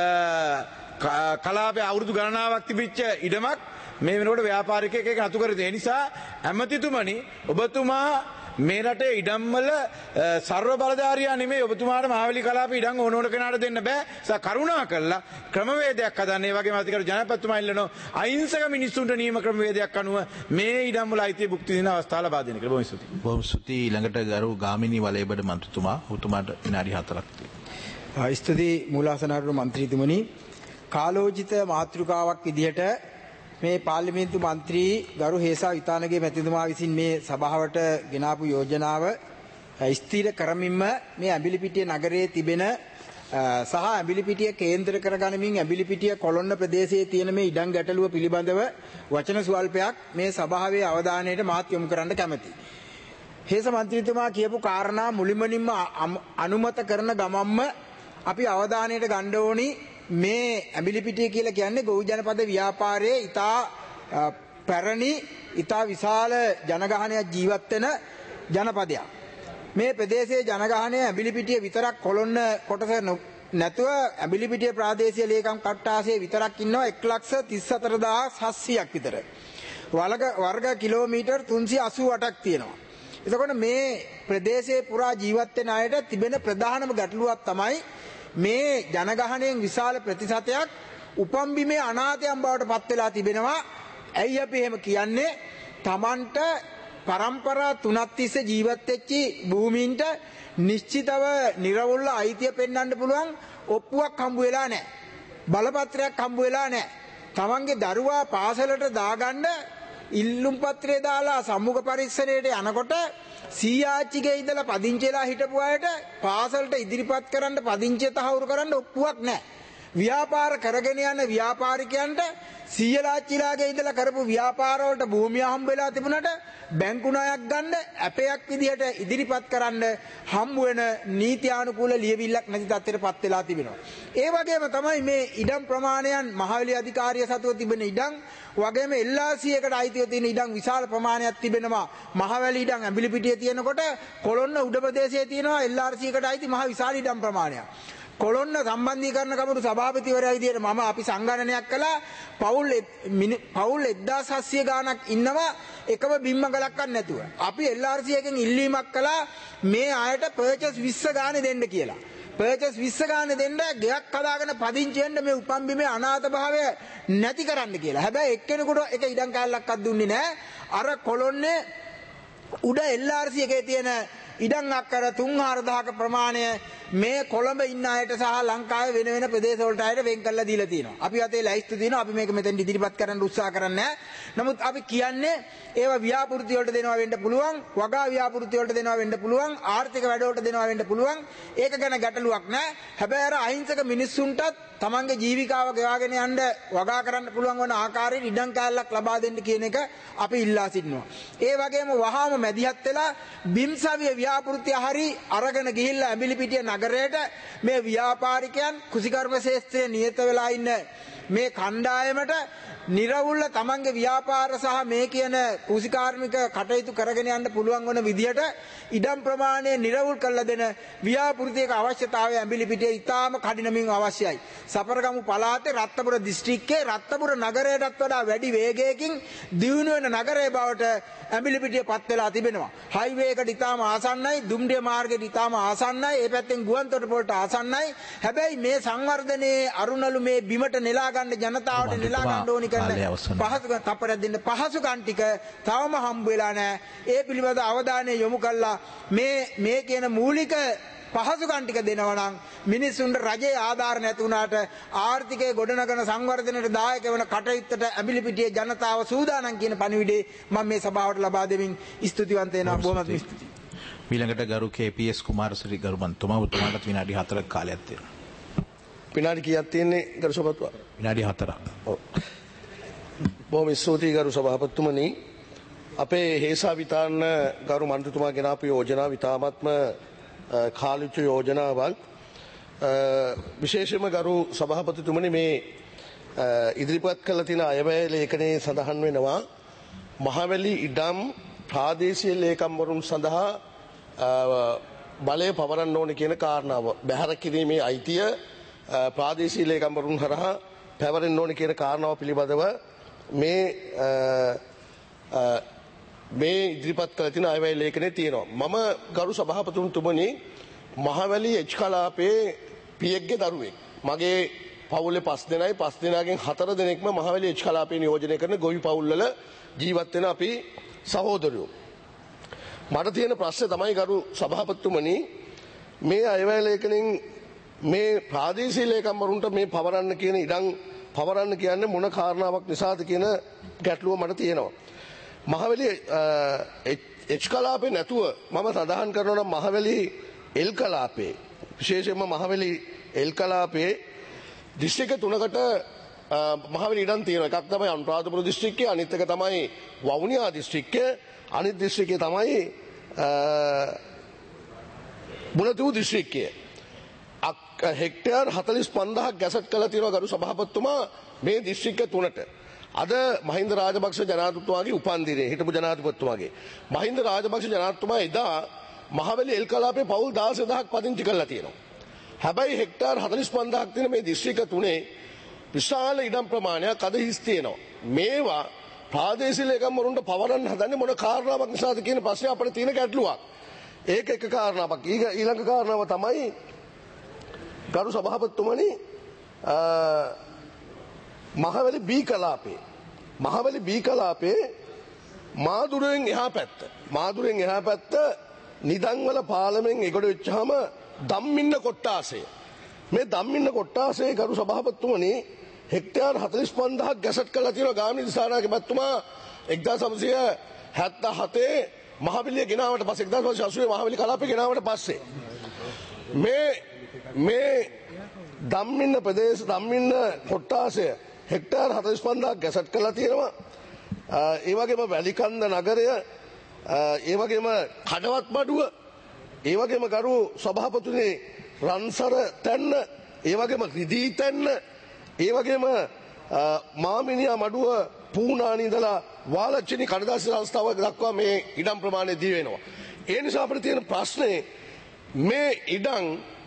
අර කලාපේ අවුරුදු ගණනාවක් තිබිච්ච ඉඩමක් මේ වෙනකොට ව්‍යාපාරිකයෙක් එක නතු කර දෙන නිසා ඇමතිතුමනි ඔබතුමා මේ රටේ ඉඩම් වල සර්ව බලධාරියා නෙමෙයි ඔබතුමාට මහවැලි කලාපේ ඉඩම් ඕන කෙනාට දෙන්න බෑ. කරුණා කළා ක්‍රමවේදයක් හදන්න. ඒ වගේම අධිකාරී ජනාධිපතිතුමා ඉල්ලනවා අහිංසක මිනිස්සුන්ට නියම ක්‍රමවේදයක් අනුව මේ ඉඩම් වල අයිතිය භුක්ති විඳින අවස්ථාව ලබා දෙන්න කියලා. බොහොම ස්තුතියි. බොහොම ස්තුතියි. ඊළඟට ගරු ගාමිණී වලේබඩ මන්ත්‍රීතුමා ඔබතුමාට විනාඩි 4ක් තියෙනවා. ස්තුතියි මූලාසනාරූඪ මන්ත්‍රීතුමනි. කාලෝචිත මාතෘකාවක් විදිහට මේ පාර්ලිමේන්තු මන්ත්‍රී ගරු හේසා විතානගේ මැතිතුමා විසින් මේ සභාවට ගෙනාපු යෝජනාව ස්ථිර කරමින්ම මේ ඇඹිලිපිටිය නගරයේ තිබෙන සහ ඇඹිලිපිටිය කේන්ද්‍ර කරගනිමින් ඇඹිලිපිටිය කොළොන්න ප්‍රදේශයේ තියෙන මේ ඉඩම් ගැටලුව පිළිබඳව වචන සුවල්පයක් මේ සභාවේ අවධානයට මාත් යොමු කරන්න කැමැතියි. හේස මන්ත්‍රීතුමා කියපු කාරණා මුලින්ම අනුමත කරන ගමම්ම අපි අවධානයට ගන්න ඕනි මේ ඇඹිලිපිටිය කියලා කියන්නේ ගොවි ජනපද ව්‍යාපාරයේ ඉතා පැරණි ඉතා විශාල ජනගහනයක් ජීවත් වෙන ජනපදයක්. මේ ප්‍රදේශයේ ජනගහනය ඇඹිලිපිටිය විතරක් කොළොන්න කොටස නැතුව ඇඹිලිපිටිය ප්‍රාදේශීය ලේකම් කට්ටාසයේ විතරක් ඉන්නවා 1,34,700ක් විතර. වර්ග කිලෝමීටර් 388ක් තියෙනවා. එතකොට මේ ප්‍රදේශයේ පුරා ජීවත් වෙන අයට තිබෙන ප්‍රධානම ගැටලුවක් තමයි මේ ජනගහනයෙන් විශාල ප්‍රතිශතයක් උපම්බිමේ අනාථයන් බවට පත් වෙලා තිබෙනවා. ඇයි අපි එහෙම කියන්නේ? Tamanට පරම්පරා 3ක් තිස්සේ ජීවත් වෙච්ච භූමීන්ට නිශ්චිතව නිර්වුල්ව අයිතිය පෙන්වන්න පුළුවන් ඔප්පුවක් හම්බ වෙලා නැහැ. බලපත්‍රයක් හම්බ වෙලා නැහැ. Tamanගේ දරුවා පාසලට දාගන්න ඉල්ලුම් පත්‍රය දාලා සම්මුඛ පරීක්ෂණයට යනකොට සීආච්චිගේ ඉඳලා පදිංචිලා හිටපු අයට පාසලට ඉදිරිපත් කරන්න පදිංචිය තහවුරු කරන්න ඔප්පුවක් නැහැ. ව්‍යාපාර කරගෙන යන ව්‍යාපාරිකයන්ට සීයලාච්චිලාගේ ඉඳලා කරපු ව්‍යාපාර වලට භූමිය හම්බ වෙලා තිබුණාට බැංකු ණයක් ගන්න අපයක් විදිහට ඉදිරිපත් කරන්න හම්බ වෙන නීත්‍යානුකූල ලියවිල්ලක් නැති තත්ත්වයටපත් වෙලා තිබෙනවා. ඒ වගේම තමයි මේ ඉඩම් ප්‍රමාණයන් මහවැලි අධිකාරිය සතුව තිබෙන ඉඩම් වගේම LRC එකට අයිතිව තියෙන ඉඩම් විශාල ප්‍රමාණයක් තිබෙනවා. මහවැලි ඉඩම් ඇඹිලිපිටියේ තියෙනකොට කොළොන්න උඩ ප්‍රදේශයේ තියෙනවා LRC එකට අයිති මහ විශාල ඉඩම් ප්‍රමාණයක්. කොළොන්න සම්බන්ධීකරණ කමිටු සභාපතිවරයා විදියට මම අපි සංගණනයක් කළා පවුල් 1700 ගාණක් ඉන්නවා එකම බිම්ම ගලක්වත් නැතුව. අපි LRC එකෙන් ඉල්ලීමක් කළා මේ අයට පර්චස් 20 ගානේ දෙන්න කියලා. පර්චස් 20 ගානේ දෙන්න ගෙයක් හදාගෙන පදිංචි වෙන්න මේ උපන් බිමේ අනාථ භාවය නැති කරන්න කියලා. හැබැයි එක්කෙනෙකුට එක ඉඩම් කෑල්ලක්වත් දුන්නේ නැහැ. අර කොළොන්නේ උඩ LRC එකේ තියෙන ඉඩම් අක්කර 3-4000ක ප්‍රමාණය මේ කොළඹ ඉන්න අයට සහ ලංකාවේ වෙන වෙන ප්‍රදේශ වලට අයට වෙන් කරලා දීලා තියෙනවා. අපි අතේ ලයිස්තු තියෙනවා. අපි මේක මෙතෙන් ඉදිරිපත් කරන්න උත්සාහ කරන්නේ නැහැ. නමුත් අපි කියන්නේ ඒවා ව්‍යාපෘති වලට දෙනවා වෙන්න පුළුවන්, වගා ව්‍යාපෘති වලට දෙනවා වෙන්න පුළුවන්, ආර්ථික වැඩ වලට දෙනවා වෙන්න පුළුවන්. ඒක ගැන ගැටලුවක් නැහැ. හැබැයි අර අහිංසක මිනිස්සුන්ටත් තමන්ගේ ජීවිකාව ගෙවාගෙන යන්න වගා කරන්න පුළුවන් වන ආකාරයෙන් ඉඩම් කෑල්ලක් ලබා දෙන්න කියන එක අපි ඉල්ලා සිටිනවා. ඒ වගේම වහාම මැදිහත් වෙලා බිම්සවිය ව්‍යාපෘතිය හරි අරගෙන ගිහිල්ලා ඇඹිලිපිටිය නගරයට මේ ව්‍යාපාරිකයන් කුසිකර්ම ශාස්ත්‍රයේ නියත වෙලා ඉන්න මේ කණ්ඩායමට නිර්වුල්ල තමන්ගේ ව්‍යාපාර සහ මේ කියන කුසිකාර්මික කටයුතු කරගෙන යන්න පුළුවන් වන විදිහට ඉඩම් ප්‍රමාණය නිර්වුල් කරලා දෙන ව්‍යාපෘතියක අවශ්‍යතාවය ඇඹිලිපිටියේ ඉතාම කඩිනමින් අවශ්‍යයි. සපරගමු පළාතේ රත්නපුර දිස්ත්‍රික්කයේ රත්නපුර නගරයටත් වඩා වැඩි වේගයකින් දියුණු වෙන නගරයේ බවට ඇඹිලිපිටිය පත් වෙලා තිබෙනවා. හයිවේ එකට ඉතාම ආසන්නයි, දුම්රිය මාර්ගයට ඉතාම ආසන්නයි, ඒ පැත්තෙන් ගුවන්තොටුපළට ආසන්නයි. හැබැයි මේ සංවර්ධනයේ අරුණලු මේ බිමට නෙලා ගන්න ජනතාවට නෙලා ගන්න ඕනි පහසුකම් තප්පරයක් දෙන්න පහසුකම් ටික තවම හම්බ වෙලා නැහැ. ඒ පිළිබඳ අවධානය යොමු කළා මේ කියන මූලික පහසුකම් ටික දෙනවා නම් මිනිස්සුන්ට රජයේ ආධාර නැති වුණාට ආර්ථිකයේ ගොඩනගන සංවර්ධනයට දායක වෙන කටයුත්තට ඇඹිලිපිටියේ ජනතාව සූදානම් කියන පණිවිඩේ මම මේ සභාවට ලබා දෙමින් ස්තුතිවන්ත වෙනවා. බොහොමත් ස්තුතියි. ඊළඟට ගරු KPS කුමාරසිරි ගරුමන්තුමා උතුමාට විනාඩි 4ක් කාලයක් තියෙනවා. විනාඩි කීයක් තියෙන්නේ ගරු සභාපතිතුමා? විනාඩි 4ක්. ඔව්. බොහොම ස්තුතියි ගරු සභාපතිතුමනි. අපේ හේසා විතාන ගරු මන්ත්‍රීතුමා ගෙන අපේ යෝජනා විතාමත්ම කාලුච්ච යෝජනාවක්. විශේෂයෙන්ම ගරු සභාපතිතුමනි මේ ඉදිරිපත් කළ තියෙන අයවැය ලේඛනයේ සඳහන් වෙනවා මහවැලි ඉඩම් ප්‍රාදේශීය ලේකම්වරුන් සඳහා බලය පවරන්න ඕන කියන කාරණාව. බැහැර කිරීමේ අයිතිය ප්‍රාදේශීය ලේකම්වරුන් හරහා පැවරෙන්න ඕන කියන කාරණාව පිළිබඳව මේ ඉදිරිපත් කළ තියෙන අයවැය ලේඛනයේ තියෙනවා. මම ගරු සභාපතිතුමනි මහවැලි එච් කලාපයේ පියෙක්ගේ දරුවෙක්. මගේ පවුලේ 5 දෙනයි 5 දෙනාගෙන් 4 දෙනෙක්ම මහවැලි එච් කලාපයේ නියෝජනය කරන ගොවි පවුල්වල ජීවත් වෙන අපි සහෝදරයෝ. මට තියෙන ප්‍රශ්නේ තමයි ගරු සභාපතිතුමනි මේ අයවැය ලේඛනෙන් මේ ප්‍රාදේශීය ලේකම්වරුන්ට මේ පවරන්න කියන ඉඩම් පවරන්න කියන්නේ මොන කාරණාවක් නිසාද කියන ගැටලුව මට තියෙනවා. මහවැලි එච් කලාපේ නැතුව මම සඳහන් කරනවා නම් මහවැලි එල් කලාපේ විශේෂයෙන්ම මහවැලි එල් කලාපේ දිස්ත්‍රික්ක 3කට මහවැලි ඉඩම් තියෙනවා. එකක් තමයි අනුරාධපුර දිස්ත්‍රික්කය, අනිත් එක තමයි වවුනියා දිස්ත්‍රික්කය, අනිත් දිස්ත්‍රික්කය තමයි මුලතිව් දිස්ත්‍රික්කය. හෙක්ටර් 45000ක් ගැසට් කළා තියෙනවා ගරු සභාපතිතුමා මේ දිස්ත්‍රික්ක 3ට. අද මහින්ද රාජපක්ෂ ජනාධිපතිතුමාගේ උපන්දිනය හිටපු ජනාධිපතිතුමාගේ මහින්ද රාජපක්ෂ ජනාධිපතිතුමා එදා මහවැලි එල් කලාපේ පවුල් 16000ක් පදිංචි කරලා තියෙනවා. හැබැයි හෙක්ටර් 45000ක් තියෙන මේ දිස්ත්‍රික්ක 3 විශාල ඉඩම් ප්‍රමාණයක් අද හිස් තියෙනවා. මේවා ප්‍රාදේශීය ලේකම්වරුන්ට පවරන්න හදන්නේ මොන කාරණාවක් නිසාද කියන ප්‍රශ්නේ අපිට තියෙන ගැටලුවක්. ඒක එක කාරණාවක්. ඊළඟ කාරණාව තමයි ගරු සභාපතිතුමනි මහවැලි බී කලාපේ මාදුරෙන් එහා පැත්ත නිදන්වල පාලමෙන් එගොඩ වෙච්චාම දම්මින්න කොට්ටාසය. මේ දම්මින්න කොට්ටාසේ ගරු සභාපතිතුමනි හෙක්ටර් 45000ක් ගැසට් කරලා තියෙනවා ගාමිණී දිසානායක මහත්මයා 1977 මහවැලිය ගෙනාවට පස්සේ 1980 මහවැලි කලාපේ ගෙනාවට පස්සේ මේ දම්මින්න ප්‍රදේශ දම්මින්න කොට්ටාසය හෙක්ටර් 45000ක් ගැසට් කරලා තියෙනවා. ඒ වගේම වැලිකන්ද නගරය, ඒ වගේම කඩවත් මඩුව, ඒ වගේම ගරු සභාපතිතුමනි රන්සර තැන්න, ඒ වගේම රිදී තැන්න, ඒ වගේම මාමිනියා මඩුව පූනානි ඉඳලා වාලච්චිනි කඩදාසි සංස්ථාව දක්වා මේ ඉඩම් ප්‍රමාණය දී වෙනවා. ඒ නිසා අපිට තියෙන ප්‍රශ්නේ මේ ඉඩම්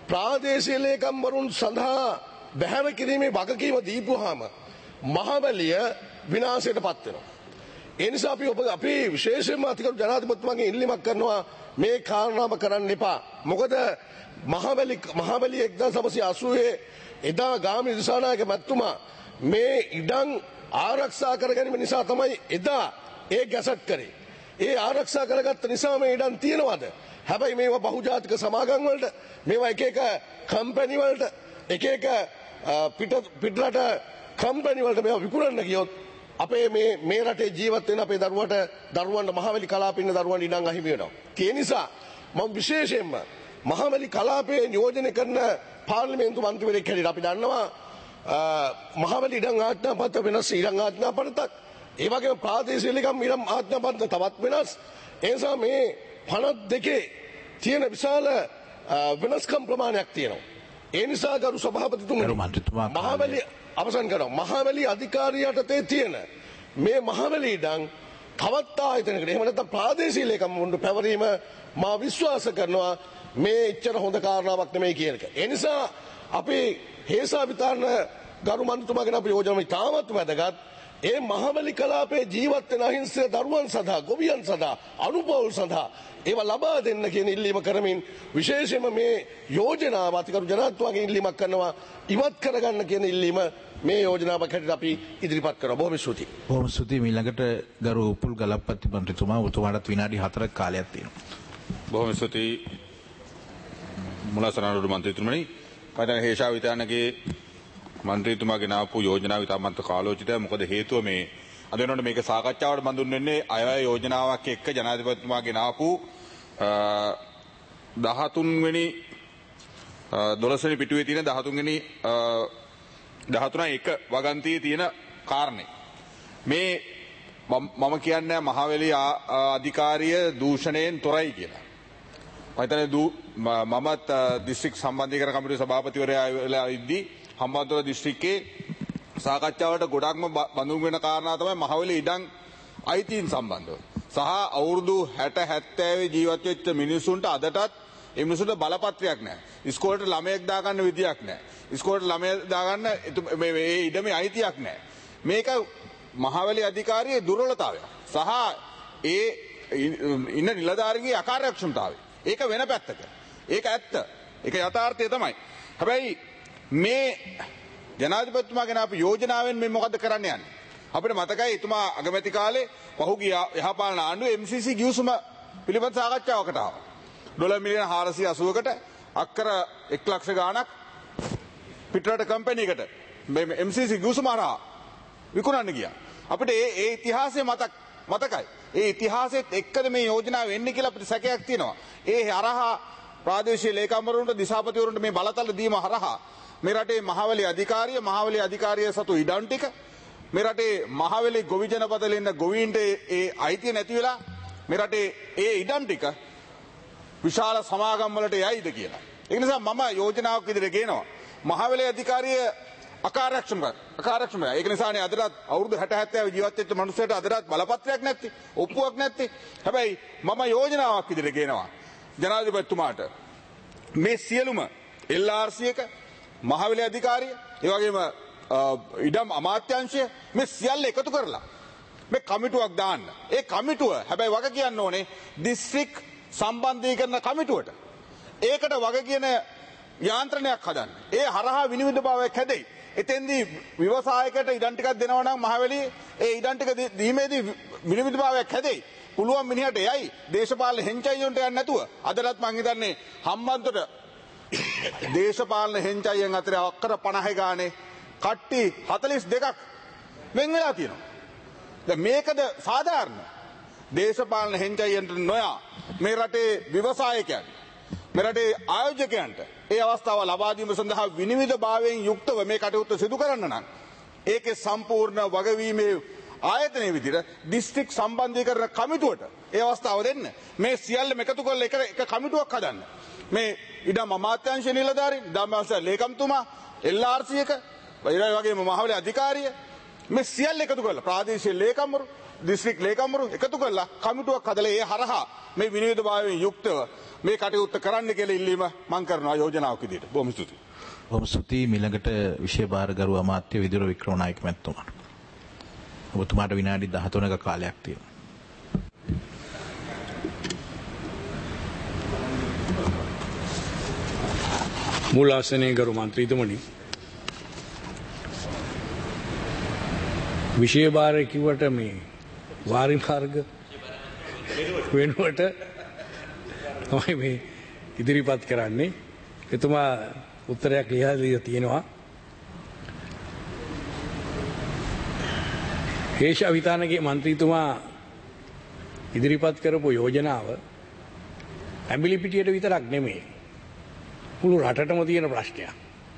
ප්‍රාදේශීය ලේකම්වරුන් සඳහා බැහැර කිරීමේ වගකීම දීපුවාම මහවැලිය විනාශයට පත් වෙනවා. ඒ නිසා අපි විශේෂයෙන්ම අතිගරු ජනාධිපතිතුමාගෙන් ඉල්ලීමක් කරනවා මේ කාරණාව කරන්න එපා. මොකද මහවැලිය 1980 එදා ගාමිණී දිසානායක මැතිතුමා මේ ඉඩම් ආරක්ෂා කර ගැනීම නිසා තමයි එදා ඒ ගැසට් කරේ. ඒ ආරක්ෂා කරගත්ත නිසා මේ ඉඩම් තියෙනවද? හැබැයි මේවා බහුජාතික සමාගම් වලට, මේවා එක කම්පැනි වලට, එක පිටරට කම්පැනි වලට මේවා විකුණන්න ගියොත් අපේ මේ රටේ ජීවත් වෙන අපේ දරුවන්ට මහවැලි කලාපේ ඉන්න දරුවන්ට ඉඩම් අහිමි වෙනවා. ඒ නිසා මම විශේෂයෙන්ම මහවැලි කලාපයේ නියෝජනය කරන පාර්ලිමේන්තු මන්ත්‍රීවරයෙක් හැටියට අපි දන්නවා මහවැලි ඉඩම් ආඥාපත්‍ර වෙනස් ඉඩම් ආඥාපත්‍රයක්, ඒ වගේම ප්‍රාදේශීය ලේකම් ඉඩම් ආඥාපත්‍ර තවත් වෙනස්. ඒ නිසා මේ 52 තියෙන විශාල වෙනස්කම් ප්‍රමාණයක් තියෙනවා. ඒ නිසා ගරු සභාපතිතුමනි මහවැලි අවසන් කරනවා. මහවැලි අධිකාරිය යටතේ තියෙන මේ මහවැලි ඉඩම් තවත් ආයතනයකට එහෙම නැත්නම් ප්‍රාදේශීය ලේකම් වුණු පැවරීම මා විශ්වාස කරනවා මේ එච්චර හොඳ කාරණාවක් නෙමෙයි කියන එක. ඒ නිසා අපි හේසා විතරන ගරු මන්ත්‍රීතුමාගෙන අපි යෝජනා ඉතාමත් වැදගත්. ඒ මහවැලි කලාපයේ ජීවත් වෙන අහිංසක දරුවන් සඳහා, ගොවියන් සඳහා, අනුපවුල් සඳහා ඒවා ලබා දෙන්න කියන ඉල්ලීම කරමින් විශේෂයෙන්ම මේ යෝජනාව අතිගරු ජනාධිපතිතුමාගෙන් ඉල්ලීමක් කරනවා ඉවත් කරගන්න කියන ඉල්ලීම මේ යෝජනාවක් හැටියට අපි ඉදිරිපත් කරනවා. බොහොම ස්තුතියි. බොහොම ස්තුතියි. ඊළඟට ගරු උපුල් ගලප්පති මන්ත්‍රීතුමා උතුමාටත් විනාඩි 4ක කාලයක් තියෙනවා. බොහොම ස්තුතියි මුලසනාරුඩ මන්ත්‍රීතුමනි. මම හේෂා විතානගේ මන්ත්‍රීතුමාගෙන ආපු යෝජනාව ඉතාමත් කාලෝචිතයි. මොකද හේතුව මේ අද වෙනකොට මේක සාකච්ඡාවට බඳුන් වෙන්නේ අයවැය යෝජනාවක් එක්ක ජනාධිපතිතුමාගෙන ආපු 13 වෙනි 12 වෙනි පිටුවේ තියෙන 13 වෙනි 13.1 වගන්තියේ තියෙන කාරණේ. මේ මම කියන්නේ මහවැලි අධිකාරිය දූෂණයෙන් තොරයි කියලා. මම හිතන්නේ මමත් දිස්ත්‍රික් සම්බන්ධීකරණ කමිටුවේ සභාපතිවරයා වෙලා ඉද්දී හම්බන්තොට දිස්ත්‍රික්කයේ සාකච්ඡාවට ගොඩක්ම බඳුන් වෙන කාරණා තමයි මහවැලි ඉඩම් අයිතීන් සම්බන්ධව. සහ අවුරුදු 60 70 ජීවත් වෙච්ච මිනිසුන්ට අදටත් ඒ මිනිසුන්ට බලපත්‍රයක් නැහැ. ඉස්කෝලේට ළමයෙක් දාගන්න විදියක් නැහැ. ඉස්කෝලේට ළමයෙක් දාගන්න මේ ඉඩමේ අයිතියක් නැහැ. මේක මහවැලි අධිකාරියේ දුර්වලතාවය. සහ ඒ ඉන්න නිලධාරීන්ගේ අකාර්යක්ෂමතාවය. ඒක වෙන පැත්තක. ඒක ඇත්ත. ඒක යථාර්ථය තමයි. හැබැයි මේ ජනාධිපතිතුමාගෙන අපි යෝජනාවෙන් මේ මොකද්ද කරන්න යන්නේ? අපිට මතකයි එතුමා අගමැති කාලේ පහුගිය යහපාලන ආණ්ඩුවේ MCC ගිවිසුම පිළිබඳ සාකච්ඡාවකට ආවා. ඩොලර් මිලියන 480කට අක්කර 1 ලක්ෂ ගාණක් පිටරට කම්පැනියකට මේ MCC ගිවිසුම හරහා විකුණන්න ගියා. අපිට ඒ ඉතිහාසය මතකයි. ඒ ඉතිහාසෙත් එක්කද මේ යෝජනාව වෙන්නේ කියලා අපිට සැකයක් තියෙනවා. ඒ හරහා ප්‍රාදේශීය ලේකම්වරුන්ට දිසාපතිවරුන්ට මේ බලතල දීම හරහා මේ රටේ මහවැලි අධිකාරිය සතු ඉඩම් ටික මේ රටේ මහවැලි ගොවි ජනපදවල ඉන්න ගොවීන්ට ඒ අයිතිය නැති වෙලා මේ රටේ ඒ ඉඩම් ටික විශාල සමාගම් වලට යයිද කියලා. ඒ නිසා මම යෝජනාවක් ඉදිරියට ගේනවා. මහවැලි අධිකාරිය අකාර්යක්ෂමයි. ඒක නිසානේ අදටත් අවුරුදු 60 70 ජීවත් වෙච්ච මිනිස්සුන්ට අදටත් බලපත්‍රයක් නැත්තේ, ඔප්පුවක් නැත්තේ. හැබැයි මම යෝජනාවක් ඉදිරියට ගේනවා ජනාධිපතිතුමාට. මේ සියලුම LRC එක, මහවැලි අධිකාරිය, ඒ වගේම ඉඩම් අමාත්‍යාංශය මේ සියල්ල එකතු කරලා මේ කමිටුවක් දාන්න. ඒ කමිටුව හැබැයි වග කියන්න ඕනේ දිස්ත්‍රික් සම්බන්ධීකරණ කමිටුවට. ඒකට වග කියන යාන්ත්‍රණයක් හදන්න. ඒ හරහා විනිවිදභාවයක් හැදෙයි. එතෙන්දී ව්‍යවසායකට ඉඩම් ටිකක් දෙනවා නම් මහවැලි ඒ ඉඩම් ටික දීමේදී විනිවිදභාවයක් හැදෙයි. පුළුවන් මිනිහට එයයි දේශපාලන හෙන්චයියන්ට යන්නේ නැතුව. අදටත් මං හිතන්නේ හම්බන්තොට දේශපාලන හෙන්චයියන් අතර අක්කර 50 ගානේ කට්ටි 42ක් වෙන් වෙලා තියෙනවා. දැන් මේකද සාධාරණ? දේශපාලන හෙන්චයියන්ට නොයා මේ රටේ ව්‍යවසායකයන්, මේ රටේ ආයෝජකයන්ට ඒ අවස්ථාව ලබා දීම සඳහා විනිවිදභාවයෙන් යුක්තව මේ කටයුත්ත සිදු කරන්න නම් ඒකේ සම්පූර්ණ වගවීමේ ආයතනයේ විදිහට දිස්ත්‍රික් සම්බන්ධීකරණ කමිටුවට ඒ අවස්ථාව දෙන්න. මේ සියල්ලම එකතු කරලා එක කමිටුවක් හදන්න. මේ ඉඩම් අමාත්‍යාංශ නිලධාරීන්, ඉඩම් ලේකම්තුමා, LRC එක, ඒ වගේම මහවැලි අධිකාරිය මේ සියල්ල එකතු කරලා ප්‍රාදේශීය ලේකම්වරු දිස්ත්‍රික් ලේකම්වරු එකතු කරලා කමිටුවක් හදලා ඒ හරහා මේ විනෝදභාවයෙන් යුක්තව මේ කටයුත්ත කරන්න කියලා ඉල්ලීම මම කරනවා යෝජනාවක් විදිහට. බොහොම ස්තුතියි. බොහොම ස්තුතියි. ඊළඟට විෂය භාරගරු අමාත්‍ය විදුර වික්‍රමනායක මැතිතුමාට. ඔබතුමාට විනාඩි 13ක කාලයක් තියෙනවා. मूल आसने गरु मंत्री तुमनी विषय बार किवट में वारी मार्ग वेणुवट තමයි මේ ඉදිරිපත් කරන්නේ. එතුමා උත්තරයක් ලියලා දීලා තියෙනවා. හේෂා විතානගේ മന്ത്രിතුමා ඉදිරිපත් කරපු යෝජනාව ඇඹිලිපිටියට විතරක් නෙමෙයි. මුළු රටටම තියෙන ප්‍රශ්නයක්.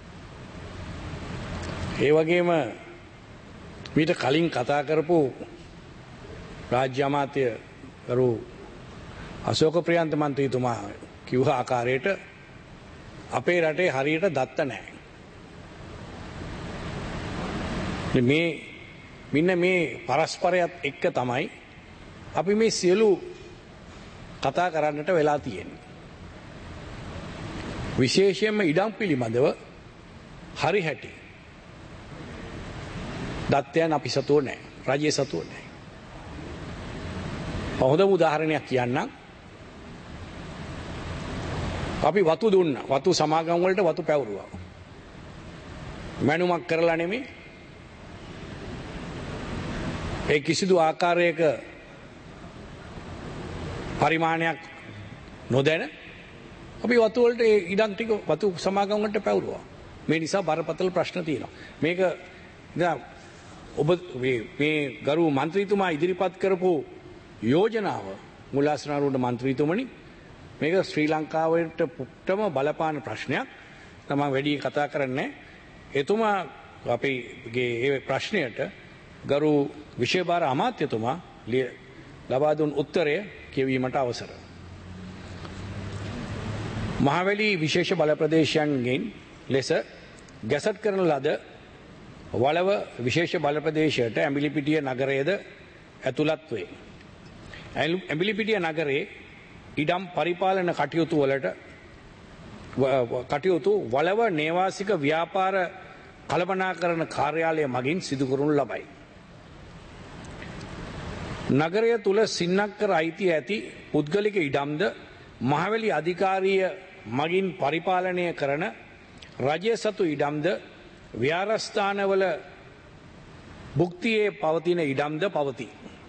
ඒ වගේම මීට කලින් කතා කරපු රාජ්‍ය අමාත්‍ය කරු අශෝක ප්‍රියන්ත මන්ත්‍රීතුමා කිව්ව ආකාරයට අපේ රටේ හරියට දත්ත නැහැ. මෙන්න මේ පරස්පරයත් එක්ක තමයි අපි මේ සියලු කතා කරන්නට වෙලා තියෙන්නේ. විශේෂයෙන්ම ඉඩම් පිළිබඳව හරි හැටි දත්තයන් අපි සතුව නැහැ. රජයේ සතුව නැහැ. හොඳම උදාහරණයක් කියන්නම්. අපි වතු දුන්නා. වතු සමාගම් වලට වතු පැවරුවා. මැනුමක් කරලා නෙමෙයි. ඒ කිසිදු ආකාරයක පරිමාණයක් නොදැන අපි වතු වලට ඉඩම් ටික වතු සමාගම් වලට පැවරුවා. මේ නිසා බරපතල ප්‍රශ්න තියෙනවා. මේක දැන් ඔබ මේ ගරු മന്ത്രിතුමා ඉදිරිපත් කරපු යෝජනාව මුලාසනාරුඩ മന്ത്രിතුමනි මේක ශ්‍රී ලංකාවට පුට්ටම බලපාන ප්‍රශ්නයක්. තමයි වැඩි කතා කරන්නේ. එතුමා අපේගේ ඒ ප්‍රශ්නයට ගරු විෂය භාර අමාත්‍යතුමා ලබා දුන් උත්තරය කියවීමට අවසර. මහවැලි විශේෂ බල ප්‍රදේශයන්ගෙන් ලෙස ගැසට් කරන ලද වලව විශේෂ බල ප්‍රදේශයට ඇඹිලිපිටිය නගරයේද ඇතුළත් වේ. ඇඹිලිපිටිය නගරයේ ඉඩම් පරිපාලන කටයුතු වලව නේවාසික ව්‍යාපාර කළමනාකරණ කාර්යාලය මගින් සිදු කරනු ලබයි. නගරය තුල සින්නක්කර අයිතිය ඇති පුද්ගලික ඉඩම්ද මහවැලි අධිකාරිය මගින් පරිපාලනය කරන රජය සතු ඉඩම්ද විහාරස්ථානවල භුක්තියේ පවතින ඉඩම්ද පවතී.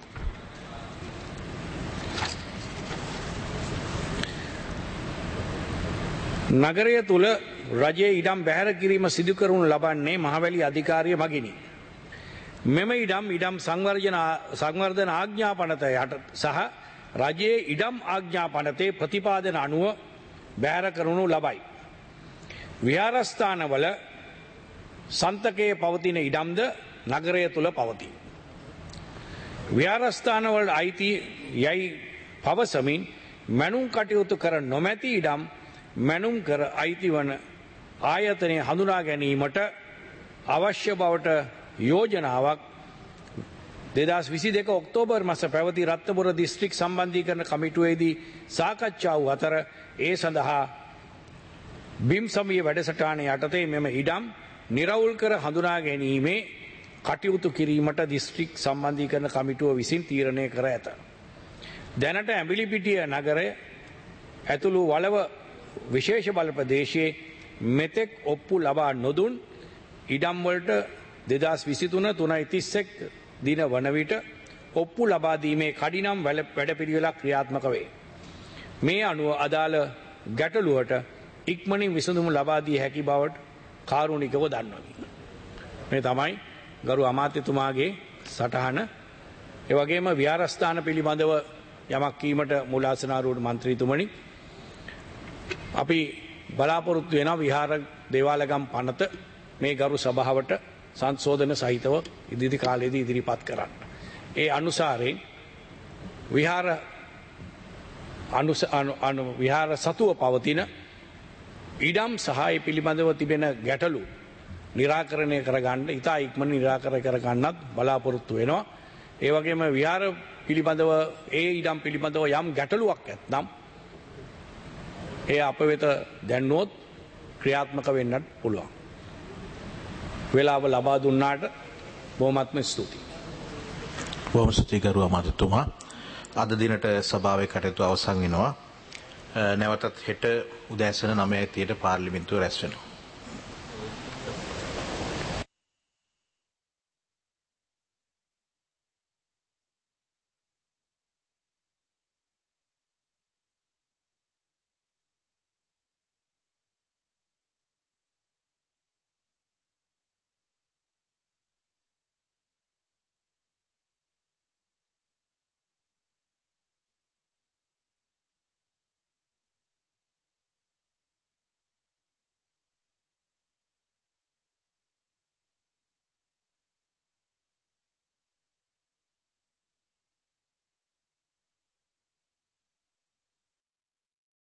නගරය තුල රජයේ ඉඩම් බැහැර කිරීම සිදු කරනු ලබන්නේ මහවැලි අධිකාරිය මගිනි. මෙම ඉඩම් සංවර්ධන ආඥා පනත යට සහ රජයේ ඉඩම් ආඥා පනතේ ප්‍රතිපාදන අනුව බැහැර කරනු ලබයි. විහාරස්ථානවල සන්තකයේ පවතින ඉඩම්ද නගරය තුල පවතී. විහාරස්ථානවල අයිති යයි පවසමින් මැනුම් කටයුතු කර නොමැති ඉඩම් මැනුම් කර අයිති වන ආයතනය හඳුනා ගැනීමට අවශ්‍ය බවට යෝජනාවක් 2022 ඔක්තෝබර් මාස පැවති රත්නපුර දිස්ත්‍රික් සම්බන්ධීකරණ කමිටුවේදී සාකච්ඡා වූ අතර ඒ සඳහා බිම් සමිය වැඩසටහන යටතේ මෙම ඉඩම් නිරවුල් කර හඳුනා ගැනීමේ කටයුතු කිරීමට දිස්ත්‍රික් සම්බන්ධීකරණ කමිටුව විසින් තීරණය කර ඇත. දැනට ඇඹිලිපිටිය නගරය ඇතුළු වලව විශේෂ බල ප්‍රදේශයේ මෙතෙක් ඔප්පු ලබා නොදුන් ඉඩම් වලට 2023 දින වන විට ඔප්පු ලබා දීමේ කඩිනම් වැඩපිළිවෙලක් ක්‍රියාත්මක වේ. මේ අනුව අදාළ ගැටලුවට ඉක්මනින් විසඳුම ලබා දී හැකි බවට කාරුණිකව දන්වමි. මේ තමයි ගරු අමාත්‍යතුමාගේ සටහන. ඒ වගේම විහාරස්ථාන පිළිබඳව යමක් කීමට මුලාසනාරූඪ මන්ත්‍රීතුමනි අපි බලාපොරොත්තු වෙනවා විහාර දේවාලගම් පනත මේ ගරු සභාවට සංශෝධන සහිතව ඉදිරි කාලයේදී ඉදිරිපත් කරන්න. ඒ අනුසාරයෙන් විහාර සතුව පවතින ඉඩම් සහ ඒ පිළිබඳව තිබෙන ගැටලු निराकරණය කරගන්න ඉතා ඉක්මනින් निराකරණය කරගන්නත් බලාපොරොත්තු වෙනවා. ඒ වගේම විහාර පිළිබඳව ඒ ඉඩම් පිළිබඳව යම් ගැටලුවක් ඇත්නම් ඒ අප වෙත දැන්වොත් ක්‍රියාත්මක වෙන්නත් පුළුවන්. වෙලාව ලබා දුන්නාට බොහොමත්ම ස්තුතියි. බොහොම ස්තුතියි ගරු අමාත්‍යතුමා. අද දිනට සභාවේ කටයුතු අවසන් වෙනවා. නැවතත් හෙට උදෑසන 9:30ට පාර්ලිමේන්තුව රැස් වෙනවා.